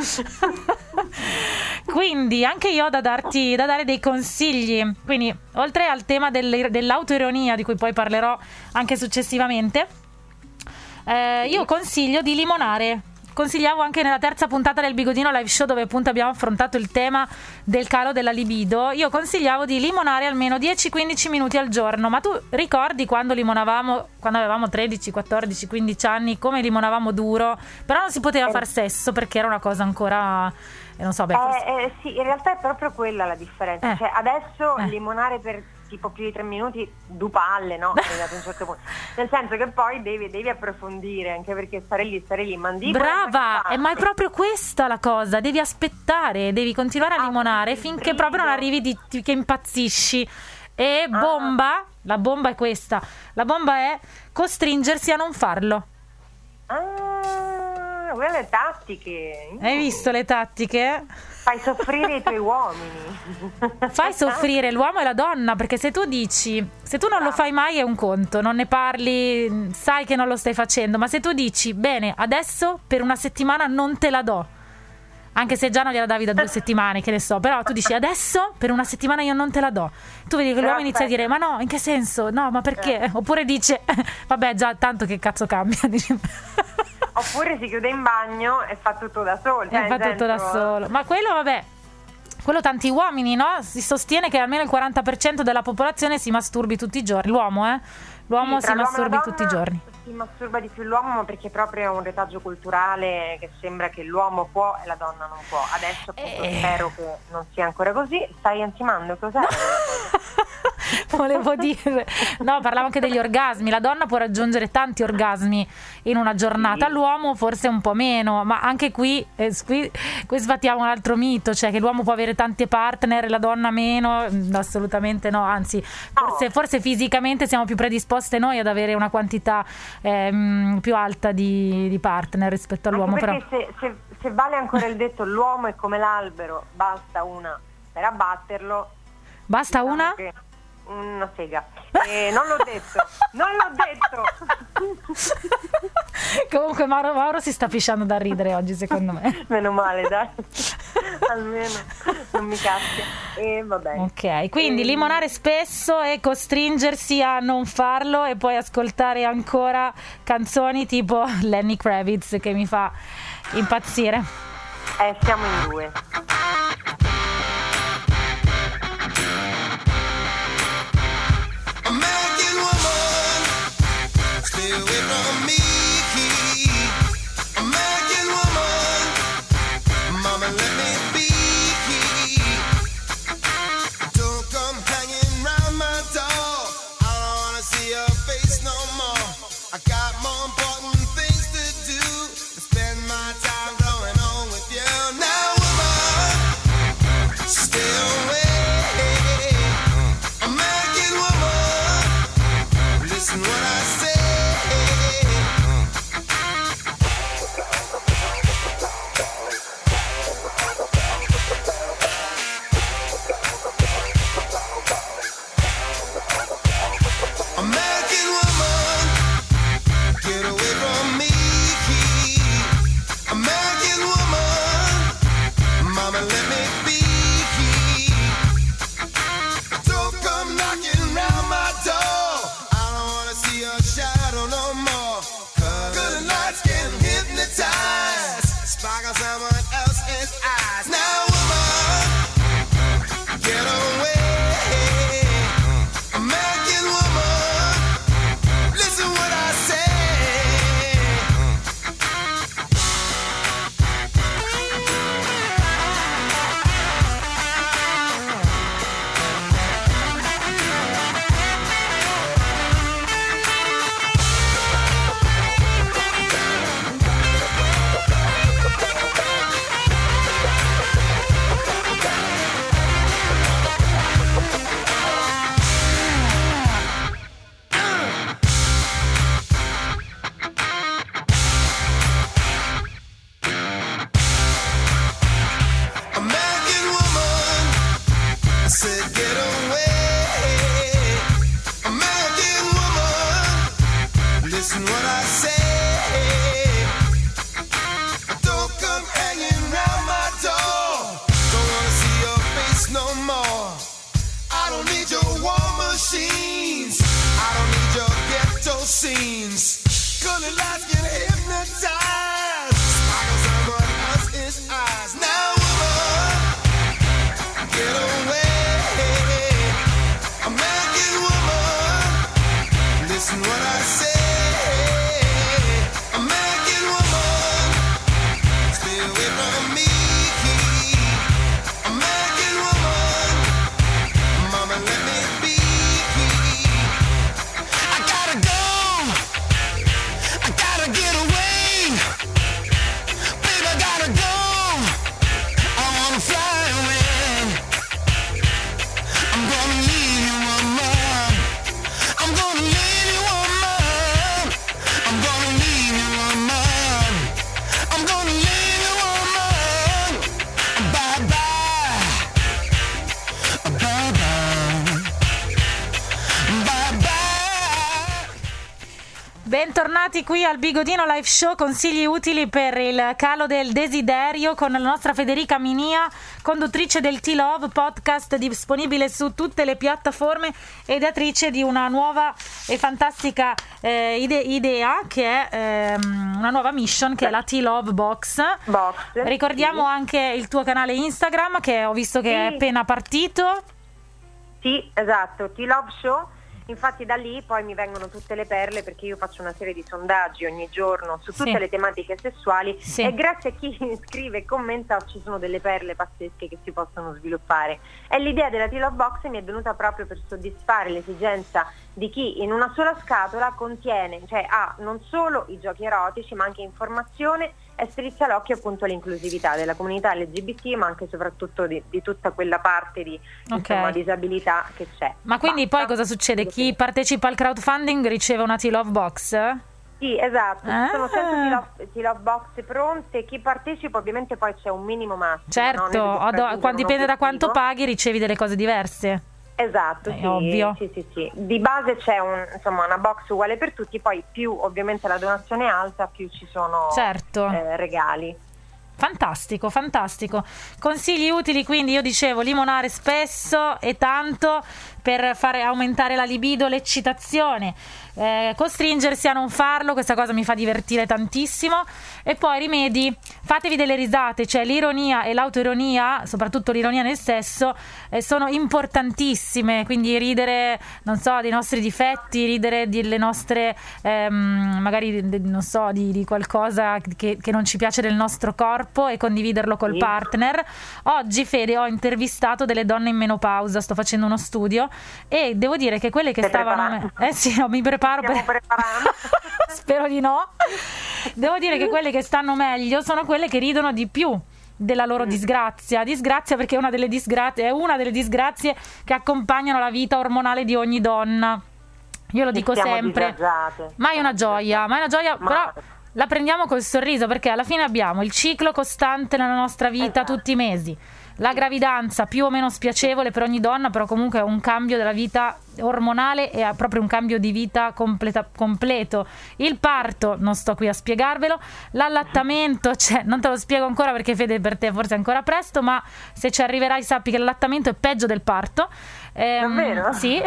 Quindi anche io ho da darti da dare dei consigli. Quindi oltre al tema del- dell'autoironia, di cui poi parlerò anche successivamente, eh, io consiglio di limonare consigliavo anche nella terza puntata del Bigodino Live Show, dove appunto abbiamo affrontato il tema del calo della libido, io consigliavo di limonare almeno dieci quindici minuti al giorno. Ma tu ricordi quando limonavamo, quando avevamo tredici, quattordici, quindici anni, come limonavamo duro, però non si poteva far sesso perché era una cosa ancora, eh, non so, beh, forse... Eh, eh, sì, in realtà è proprio quella la differenza. Eh. Cioè, adesso Eh. limonare per tipo più di tre minuti, due palle, no? Arrivato a un certo punto. Nel senso che poi devi, devi approfondire, anche perché stare lì, stare lì, mandibola. Brava, eh, ma è proprio questa la cosa, devi aspettare, devi continuare a Ah, limonare sì, finché brivido. proprio non arrivi di, di- che impazzisci. E Ah. bomba, la bomba è questa, la bomba è costringersi a non farlo. Ah, quelle le tattiche. Hai visto le tattiche? Fai soffrire i tuoi uomini. Fai soffrire l'uomo e la donna, perché se tu dici, se tu non lo fai mai è un conto, non ne parli, sai che non lo stai facendo, ma se tu dici, bene, adesso per una settimana non te la do, anche se già non gliela davi da due settimane, che ne so, però tu dici adesso per una settimana io non te la do, tu vedi che Però l'uomo inizia a aspetta. dire, ma no, in che senso? No, ma perché? Oppure dice, vabbè, già tanto che cazzo cambia, dice. Oppure si chiude in bagno e fa tutto da solo. cioè, E fa nel tutto da senso- solo. Ma quello, vabbè, quello tanti uomini, no? Si sostiene che almeno il quaranta per cento della popolazione si masturbi tutti i giorni. L'uomo, eh? L'uomo Sì, si tra l'uomo e masturbi la tutti i donna giorni. Si masturba di più l'uomo, ma perché proprio è un retaggio culturale che sembra che l'uomo può e la donna non può. Adesso appunto Eh. spero che non sia ancora così. Stai ansimando, cos'è? Volevo dire, no, parlavo anche degli orgasmi. La donna può raggiungere tanti orgasmi in una giornata, l'uomo forse un po' meno. Ma anche qui, eh, qui, qui sfattiamo un altro mito, cioè che l'uomo può avere tante partner e la donna meno. Mm, assolutamente no, anzi, forse, forse fisicamente siamo più predisposte noi ad avere una quantità ehm, più alta di, di partner rispetto all'uomo. Anche Però perché se, se- se vale ancora il detto l'uomo è come l'albero, basta una per abbatterlo. basta diciamo una? che- una sega. Eh, non l'ho detto, non l'ho detto. Comunque Mauro, Mauro si sta pisciando da ridere oggi, secondo me. Meno male, dai. Almeno non mi cappia. E va bene. Ok, quindi E- limonare spesso e costringersi a non farlo e poi ascoltare ancora canzoni tipo Lenny Kravitz, che mi fa impazzire. Eh, siamo in due. American woman, stay away from me. American woman, mama, let me be. Don't come hanging round my door. I don't wanna see your face no more. I got more important things to do than spend my time going on with you. Now, woman, stay away. American woman, listen what I say. American woman, get away from me. American woman, mama, let me be. Don't come knocking round my door. I don't wanna see your shadow no more. Good lights can hypnotize. Sparkle someone else's eyes. Now, woman, get away. American woman, listen what I say. American woman, I said get away. American woman, listen what I say. Don't come hanging round my door. Don't wanna see your face no more. I don't need your war machines. I don't need your ghetto scenes. Colored lights can hypnotize. Sparkle bentornati qui al Bigodino Live Show, consigli utili per il calo del desiderio con la nostra Federica Minia, conduttrice del T-Love podcast disponibile su tutte le piattaforme ed attrice di una nuova e fantastica eh, ide- idea che è ehm, una nuova mission che è la T-Love Box. Box. Ricordiamo Sì. anche il tuo canale Instagram che ho visto che Sì. è appena partito. Sì, esatto, T-Love Show. Infatti da lì poi mi vengono tutte le perle perché io faccio una serie di sondaggi ogni giorno su tutte Sì. le tematiche sessuali Sì. e grazie a chi scrive e commenta ci sono delle perle pazzesche che si possono sviluppare. E l'idea della T-Love Box mi è venuta proprio per soddisfare l'esigenza di chi in una sola scatola contiene, cioè ha non solo i giochi erotici ma anche informazione e strizza l'occhio appunto all'inclusività della comunità L G B T ma anche e soprattutto di, di tutta quella parte di insomma, Ok. disabilità che c'è. Ma quindi Basta. poi cosa succede? Chi partecipa al crowdfunding riceve una T-Love Box? Sì, esatto, Ah. ci sono sempre T-Love, T-Love box pronte, chi partecipa ovviamente poi c'è un minimo massimo. no? Certo, Noi dobbiamo o do- raggiungere quando un dipende da quanto obiettivo. paghi ricevi delle cose diverse. Esatto, È sì, ovvio. sì, sì, sì. Di base c'è un, insomma, una box uguale per tutti, poi più ovviamente la donazione è alta, più ci sono Certo. eh, regali. Fantastico, fantastico. Consigli utili, quindi io dicevo limonare spesso e tanto per fare aumentare la libido, l'eccitazione, eh, costringersi a non farlo, questa cosa mi fa divertire tantissimo. E poi rimedi, fatevi delle risate, cioè l'ironia e l'autoironia, soprattutto l'ironia nel sesso, eh, sono importantissime, quindi ridere, non so, dei nostri difetti, ridere delle nostre, ehm, magari, de- non so, di, di qualcosa che, che non ci piace del nostro corpo e condividerlo col Sì. partner. Oggi, Fede, ho intervistato delle donne in menopausa, sto facendo uno studio e devo dire che quelle che Stai stavano... preparando? Eh sì, no, mi preparo Stiamo per... preparando. Spero di no. Devo dire che quelle che stanno meglio sono quelle che ridono di più della loro disgrazia. Disgrazia perché è una delle disgrazie, è una delle disgrazie che accompagnano la vita ormonale di ogni donna. Io lo dico Siamo sempre. disagiate. Ma è una gioia, ma è una gioia, Ma- però la prendiamo col sorriso perché alla fine abbiamo il ciclo costante nella nostra vita Esatto. tutti i mesi. La gravidanza più o meno spiacevole per ogni donna, però comunque è un cambio della vita ormonale e è proprio un cambio di vita completa- completo. Il parto, non sto qui a spiegarvelo, l'allattamento, cioè, non te lo spiego ancora perché Fede per te forse è ancora presto, ma se ci arriverai sappi che l'allattamento è peggio del parto. Ehm, Davvero? Sì.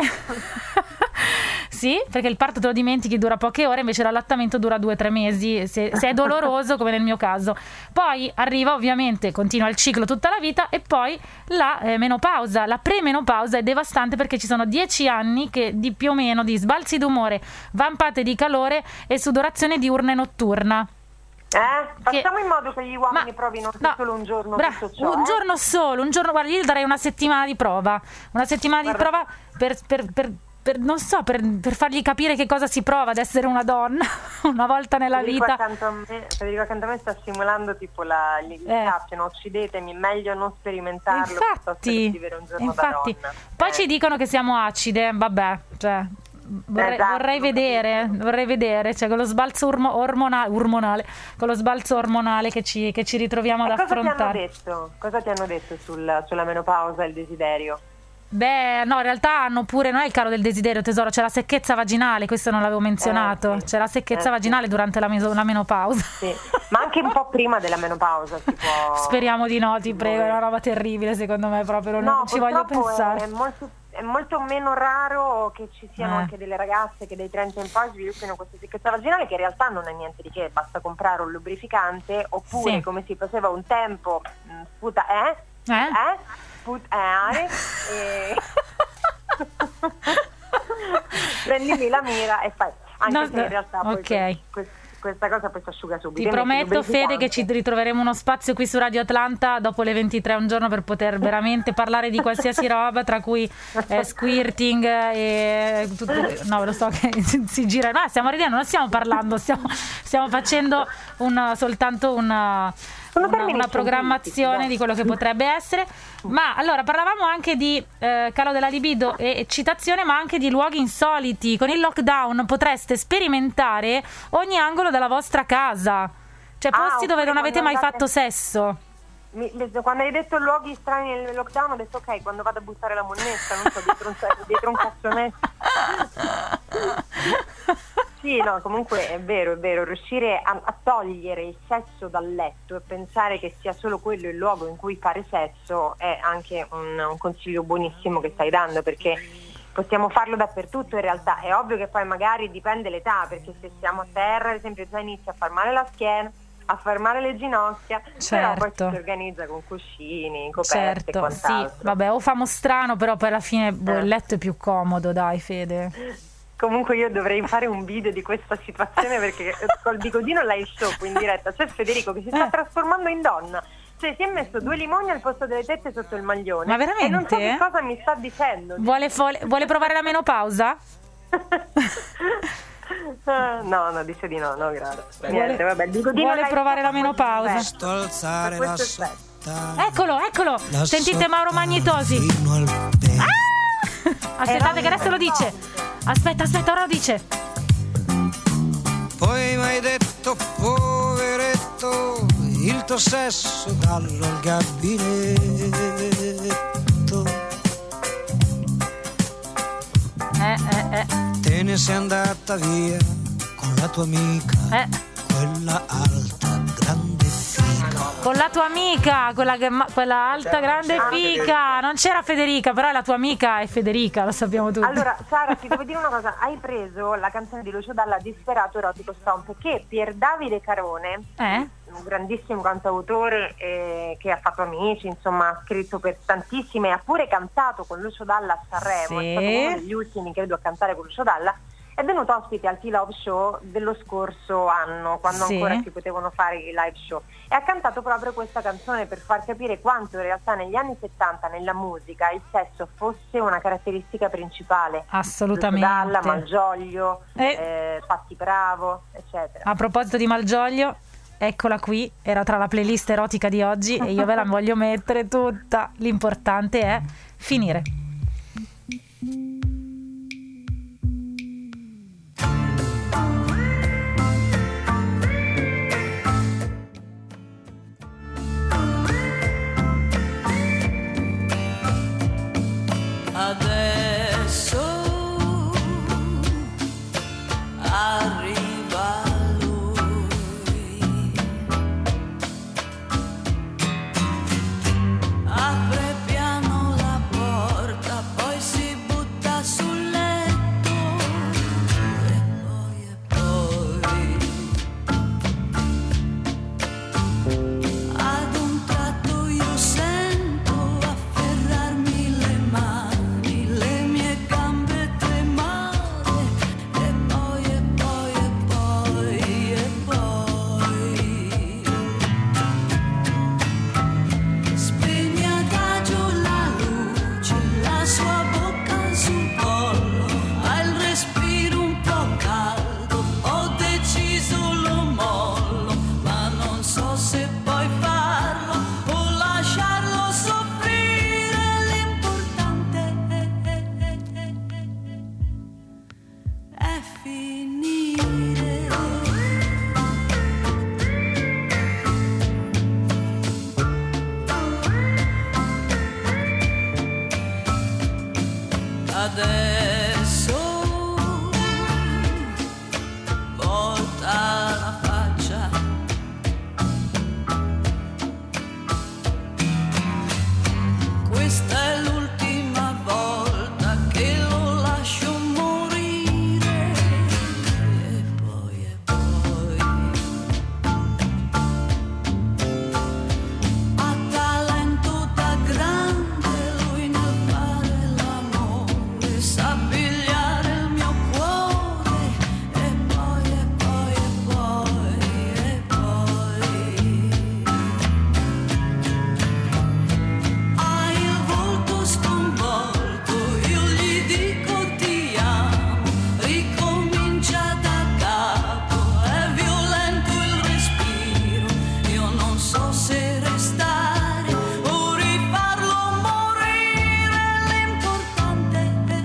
Sì, perché il parto te lo dimentichi, dura poche ore, invece l'allattamento dura due o tre mesi, se, se è doloroso come nel mio caso. Poi arriva ovviamente, continua il ciclo tutta la vita e poi la eh, menopausa. La premenopausa è devastante perché ci sono dieci anni che di più o meno di sbalzi d'umore, vampate di calore e sudorazione diurna e notturna. Eh? Facciamo in modo che gli uomini Ma- provino no, solo un giorno bra- tutto ciò. un eh? giorno solo, un giorno, guarda, io gli darei una settimana di prova, una settimana di Guarda- prova per, per, per, per- non so, per, per fargli capire che cosa si prova ad essere una donna una volta nella Federico vita. accanto a me, Federico accanto a me sta simulando tipo la, gli Eh. caption, uccidetemi, meglio non sperimentarlo piuttosto che Infatti, vivere un giorno infatti. da donna. Poi Eh. ci dicono che siamo acide, vabbè, cioè vorrei, Esatto, vorrei l'ho vedere, capito. vorrei vedere, cioè con lo sbalzo ormo- ormonale, ormonale, con lo sbalzo ormonale che ci, che ci ritroviamo ad E cosa ti hanno affrontare. detto? Cosa ti hanno detto sul- sulla menopausa e il desiderio? Beh, no, in realtà hanno pure, non è il calo del desiderio, tesoro, c'è la secchezza vaginale, questo non l'avevo menzionato, Eh, sì. c'è la secchezza Eh, sì. vaginale durante la, meso- la menopausa. Sì. Ma anche un po' prima della menopausa si può... Speriamo di no, ti prego, è una roba terribile secondo me, proprio non No, ci voglio purtroppo pensare. È molto, è molto meno raro che ci siano Eh. anche delle ragazze che dai trenta in poi sviluppino questa secchezza vaginale che in realtà non è niente di che, basta comprare un lubrificante oppure Sì. come si faceva un tempo, mh, sputa eh? Eh? Eh? Sputare e... prendimi la mira e fai anche No, se in realtà poi ok. que- que- questa cosa poi si asciuga subito. Ti Io metto il prometto, Fede, che ci lubrificante. ritroveremo uno spazio qui su Radio Atlanta dopo le ventitré un giorno per poter veramente parlare di qualsiasi roba, tra cui eh, squirting e tutto. No, lo so che si gira. No, stiamo ridendo, non stiamo parlando, stiamo, stiamo facendo un, soltanto una, Sono una, termini una programmazione scientifici, di quello che potrebbe essere. Ma allora parlavamo anche di eh, calo della libido e eccitazione, ma anche di luoghi insoliti. Con il lockdown potreste sperimentare ogni angolo della vostra casa, cioè Ah, posti dove oppure non avete mai quando andate- fatto sesso. Mi- mi- quando hai detto luoghi strani nel lockdown ho detto ok, quando vado a buttare la monnetta, non so, dietro un, dietro un cassonetto. Sì, no, comunque è vero, è vero, riuscire a, a togliere il sesso dal letto e pensare che sia solo quello il luogo in cui fare sesso è anche un, un consiglio buonissimo che stai dando, perché possiamo farlo dappertutto in realtà. È ovvio che poi magari dipende l'età, perché se siamo a terra ad esempio già inizia a far male la schiena, a far male le ginocchia, però poi Certo. ci si organizza con cuscini, coperte e Certo, sì, quant'altro. vabbè, o famo strano, però poi alla fine boh, Eh. il letto è più comodo, dai, Fede. Comunque io dovrei fare un video di questa situazione, perché col bigodino live show qui in diretta c'è Federico che si sta Eh. trasformando in donna. Cioè si è messo due limoni al posto delle tette sotto il maglione. Ma veramente? E non so che cosa mi sta dicendo. Vuole, vuole, vuole provare la menopausa? Ah, no, no, dice di no, no, grazie. Niente, vabbè, il bigodino vuole live provare show la menopausa? per Sto alzare la questo effetto. sotta. Eccolo, eccolo! la Sentite sotta Mauro Magnetosi. fino al petto. Aspettate che adesso lo dice. Aspetta, aspetta, ora lo dice. Poi mi hai detto, poveretto, il tuo sesso dallo al gabinetto. Eh, eh, eh, Te ne sei andata via con la tua amica, eh. quella alta, grande figa. Con la tua amica, quella, che, ma- quella alta, grande fica. Non c'era Federica, però la tua amica è Federica, lo sappiamo tutti. Allora, Sara, ti devo dire una cosa. Hai preso la canzone di Lucio Dalla, Disperato Erotico Stomp, che Pier Davide Carone, Eh? un grandissimo cantautore eh, che ha fatto Amici, insomma ha scritto per tantissime, ha pure cantato con Lucio Dalla a Sanremo, Sì. è stato uno degli ultimi credo a cantare con Lucio Dalla. È venuto ospite al T-Love Show dello scorso anno, quando Sì. ancora si potevano fare i live show, e ha cantato proprio questa canzone per far capire quanto in realtà negli anni settanta nella musica il sesso fosse una caratteristica principale. Assolutamente. Lucio Dalla, Malgioglio, Eh. eh, Patti Bravo, eccetera. A proposito di Malgioglio, eccola qui, era tra la playlist erotica di oggi e io ve la voglio mettere tutta. L'importante è finire. Adesso arriva lui, apre piano la porta, poi si butta sul letto e poi e poi ad un tratto io sento afferrarmi le mani, le mie gambe tremare e poi e poi e poi e poi spegne adagio la luce, la sua bocca sul collo, ha il respiro un po' caldo, ho deciso lo mollo, ma non so se poi farlo o lasciarlo soffrire, l'importante è finire. Adesso volta la faccia, questa è l'ultima volta che lo lascio morire e poi e poi ha talento da grande lui nel fare l'amore, sa pigliare il mio cuore e poi e poi e poi e poi ha il volto sconvolto, io gli dico ti amo, ricomincia da capo, è violento il respiro, io non so se restare o rifarlo morire, l'importante è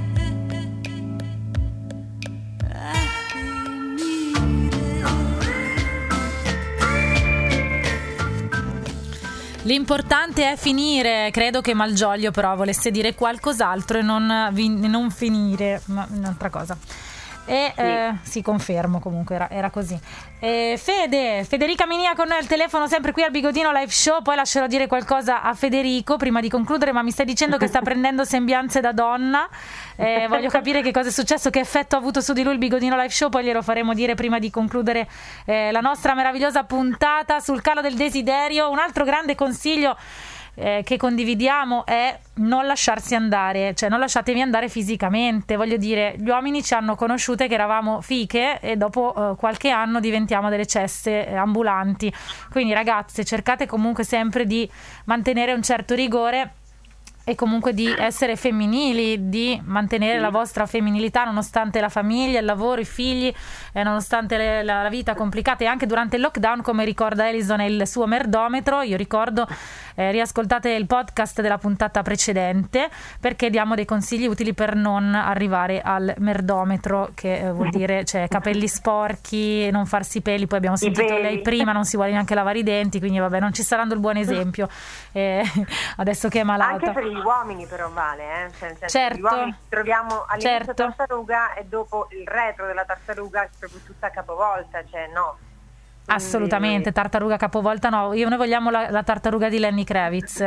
finire. L'importante è finire. Credo che Malgioglio però volesse dire qualcos'altro e non, vi- non finire, ma un'altra cosa. E Sì. eh, sì, confermo, comunque era, era così. E Fede, Federica Minia con noi al telefono, sempre qui al Bigodino Live Show. Poi lascerò dire qualcosa a Federico prima di concludere, ma mi stai dicendo che sta prendendo sembianze da donna. Eh, voglio capire che cosa è successo, che effetto ha avuto su di lui il Bigodino Live Show. Poi glielo faremo dire prima di concludere eh, la nostra meravigliosa puntata sul calo del desiderio. Un altro grande consiglio Eh, che condividiamo è non lasciarsi andare, cioè non lasciatevi andare fisicamente. Voglio dire, gli uomini ci hanno conosciute che eravamo fiche e dopo eh, qualche anno diventiamo delle ceste eh, ambulanti. Quindi ragazze, cercate comunque sempre di mantenere un certo rigore e comunque di essere femminili, di mantenere la vostra femminilità nonostante la famiglia, il lavoro, i figli, eh, nonostante le, la, la vita complicata. E anche durante il lockdown, come ricorda Elison e il suo merdometro, io ricordo, eh, riascoltate il podcast della puntata precedente, perché diamo dei consigli utili per non arrivare al merdometro, che eh, vuol dire cioè capelli sporchi, non farsi peli. Poi abbiamo sentito peli. lei prima, non si vuole neanche lavare i denti, quindi vabbè, non ci sta dando il buon esempio eh, adesso che è malata. Anche per gli uomini però vale, eh? Cioè, nel senso, Certo. gli uomini ci troviamo all'inizio Certo. tartaruga e dopo il retro della tartaruga è proprio tutta capovolta, cioè no. Quindi- Assolutamente, tartaruga capovolta no, io, noi vogliamo la, la tartaruga di Lenny Kravitz.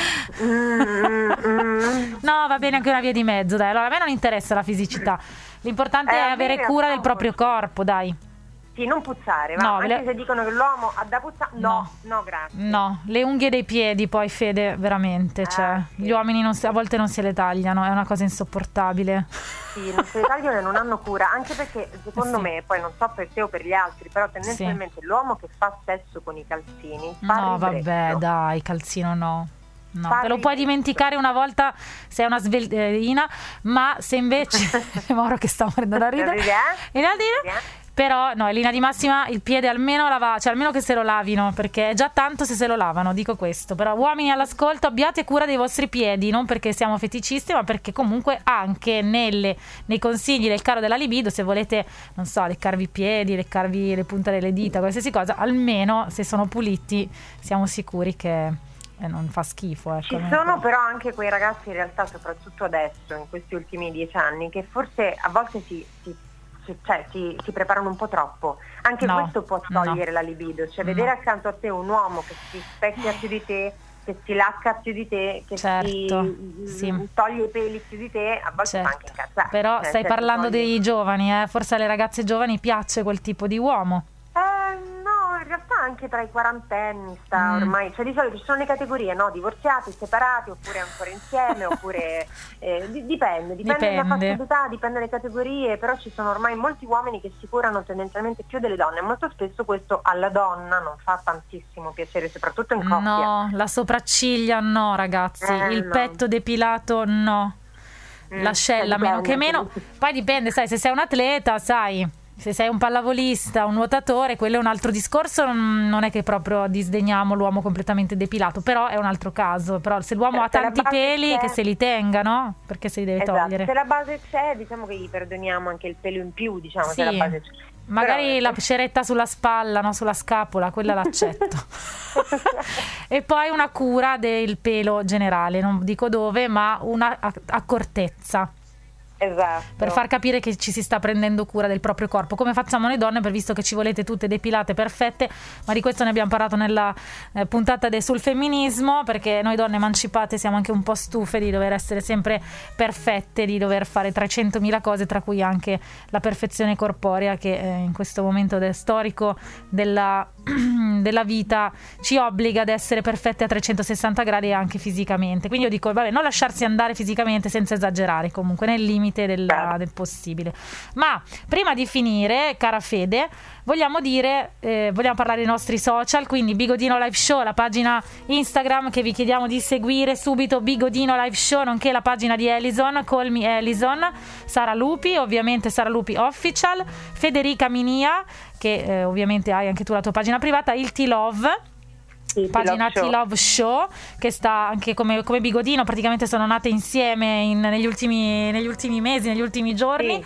Mm, mm, mm. No, va bene anche una via di mezzo, dai. Allora, a me non interessa la fisicità, l'importante Eh, è a me avere in cura realtà del proprio corpo, dai. Sì, non puzzare, va. No, Anche le- se dicono che l'uomo ha da puzzare, no, no, grazie. No, le unghie dei piedi poi, Fede, veramente, cioè, Ah, sì. gli uomini non si- a volte non se le tagliano, è una cosa insopportabile. Sì, non se le tagliano e non hanno cura, anche perché secondo Sì. me, poi non so per te o per gli altri, però tendenzialmente l'uomo che fa sesso con i calzini fa No, vabbè, ribrezzo. dai, calzino no. No, Fa te lo puoi ribrezzo. dimenticare una volta se è una sveltina, ma se invece Mauro che sta morendo da ridere. Ride, eh? In realtà, però no, in linea di massima il piede almeno lava, cioè almeno che se lo lavino, perché è già tanto se se lo lavano, dico questo. Però uomini all'ascolto, abbiate cura dei vostri piedi, non perché siamo feticisti, ma perché comunque anche nelle, nei consigli del caro della libido, se volete, non so, leccarvi i piedi, leccarvi le punte delle dita, qualsiasi cosa, almeno se sono puliti siamo sicuri che eh, non fa schifo, ecco. Ci non- sono però anche quei ragazzi in realtà, soprattutto adesso, in questi ultimi dieci anni, che forse a volte si, si, si- cioè, si, si preparano un po' troppo. Anche No, questo può no. togliere la libido, cioè No. vedere accanto a te un uomo che si specchia più di te, che si lacca più di te, che Certo, si sì. mm, toglie i peli più di te, a volte fa anche Certo. incazzare. Però Cioè, stai certi parlando toglie- dei giovani, eh? Forse alle ragazze giovani piace quel tipo di uomo. Eh, no, in realtà anche tra i quarantenni sta Mm. ormai, cioè di solito ci sono le categorie, no? Divorziati, separati, oppure ancora insieme, oppure eh, di- dipende, dipende dalla Dipende. fascia d'età, dipende dalle categorie, però ci sono ormai molti uomini che si curano tendenzialmente più delle donne e molto spesso questo alla donna non fa tantissimo piacere, soprattutto in coppia. No, la sopracciglia no, ragazzi. Eh, Il no. petto depilato no. Mm, L'ascella eh, meno che dipende. meno. Poi dipende, sai, se sei un atleta, sai, se sei un pallavolista, un nuotatore, quello è un altro discorso. Non non è che proprio disdegniamo l'uomo completamente depilato, però è un altro caso. Però se l'uomo Eh, ha se la tanti base peli, c'è- che se li tenga, no? Perché se li deve Esatto, togliere. se la base c'è, diciamo che gli perdoniamo anche il pelo in più, diciamo, se la Sì. base c'è. Magari Però, la ceretta sulla spalla, no? Sulla scapola, quella l'accetto. E poi una cura del pelo generale, non dico dove, ma una ac- accortezza. Esatto. Per far capire che ci si sta prendendo cura del proprio corpo, come facciamo noi donne, per visto che ci volete tutte depilate, perfette, ma di questo ne abbiamo parlato nella eh, puntata de- sul femminismo, perché noi donne emancipate siamo anche un po' stufe di dover essere sempre perfette, di dover fare trecentomila cose, tra cui anche la perfezione corporea che eh, in questo momento del storico della, della vita ci obbliga ad essere perfette a trecentosessanta gradi anche fisicamente. Quindi io dico, vabbè, non lasciarsi andare fisicamente senza esagerare, comunque nel limite della- del possibile. Ma prima di finire, cara Fede, vogliamo dire, eh, vogliamo parlare dei nostri social, quindi Bigodino Live Show, la pagina Instagram che vi chiediamo di seguire subito, Bigodino Live Show, nonché la pagina di Elison, Call Me Elison, Sara Lupi, ovviamente Sara Lupi Official, Federica Minia, che eh, ovviamente hai anche tu la tua pagina privata, il T-Love, Sì, pagina T-Love Show. T-Love Show, che sta anche come, come Bigodino, praticamente sono nate insieme in- negli, ultimi, negli ultimi mesi, negli ultimi giorni. Sì.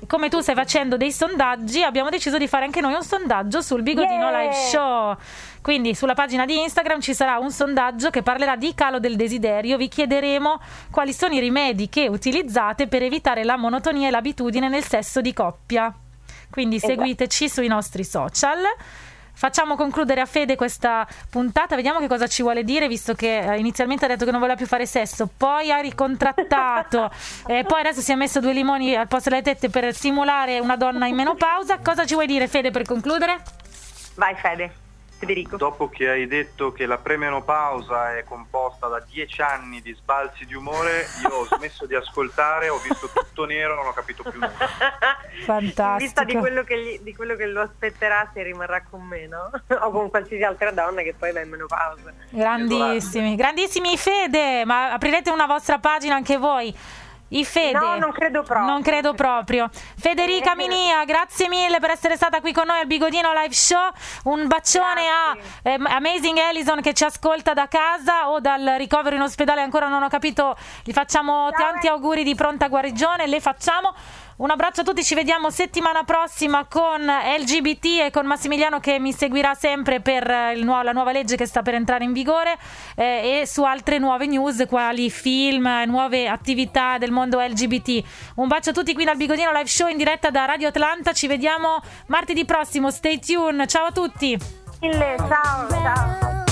come tu stai facendo dei sondaggi, abbiamo deciso di fare anche noi un sondaggio sul Bigodino Yeah! Live Show. Quindi sulla pagina di Instagram ci sarà un sondaggio che parlerà di calo del desiderio. Vi chiederemo quali sono i rimedi che utilizzate per evitare la monotonia e l'abitudine nel sesso di coppia. Quindi Esatto. seguiteci sui nostri social. Facciamo concludere a Fede questa puntata, vediamo che cosa ci vuole dire, visto che eh, inizialmente ha detto che non voleva più fare sesso, poi ha ricontrattato e poi adesso si è messo due limoni al posto delle tette per simulare una donna in menopausa. Cosa ci vuoi dire, Fede, per concludere? Vai Fede, Federico. Dopo che hai detto che la premenopausa è composta da dieci anni di sbalzi di umore, io ho smesso di ascoltare, ho visto tutto nero, non ho capito più nulla. Fantastico. In vista di quello, che gli- di quello che lo aspetterà se rimarrà con me, no? O con qualsiasi altra donna che poi va in menopausa. Grandissimi, grandissimi Fede, ma aprirete una vostra pagina anche voi? I Fede. No, non credo proprio. Non credo proprio. Federica Minia, grazie mille per essere stata qui con noi al Bigodino Live Show. Un bacione Grazie. a ehm, Amazing Ellison che ci ascolta da casa o dal ricovero in ospedale, ancora non ho capito. Gli facciamo Ciao. tanti auguri di pronta guarigione, le facciamo. Un abbraccio a tutti, ci vediamo settimana prossima con L G B T e con Massimiliano che mi seguirà sempre per eh, il nuovo- la nuova legge che sta per entrare in vigore eh, e su altre nuove news quali film, eh, nuove attività del mondo L G B T. Un bacio a tutti qui dal Bigodino Live Show in diretta da Radio Atlanta, ci vediamo martedì prossimo, stay tuned, ciao a tutti. Mille, ciao, ciao.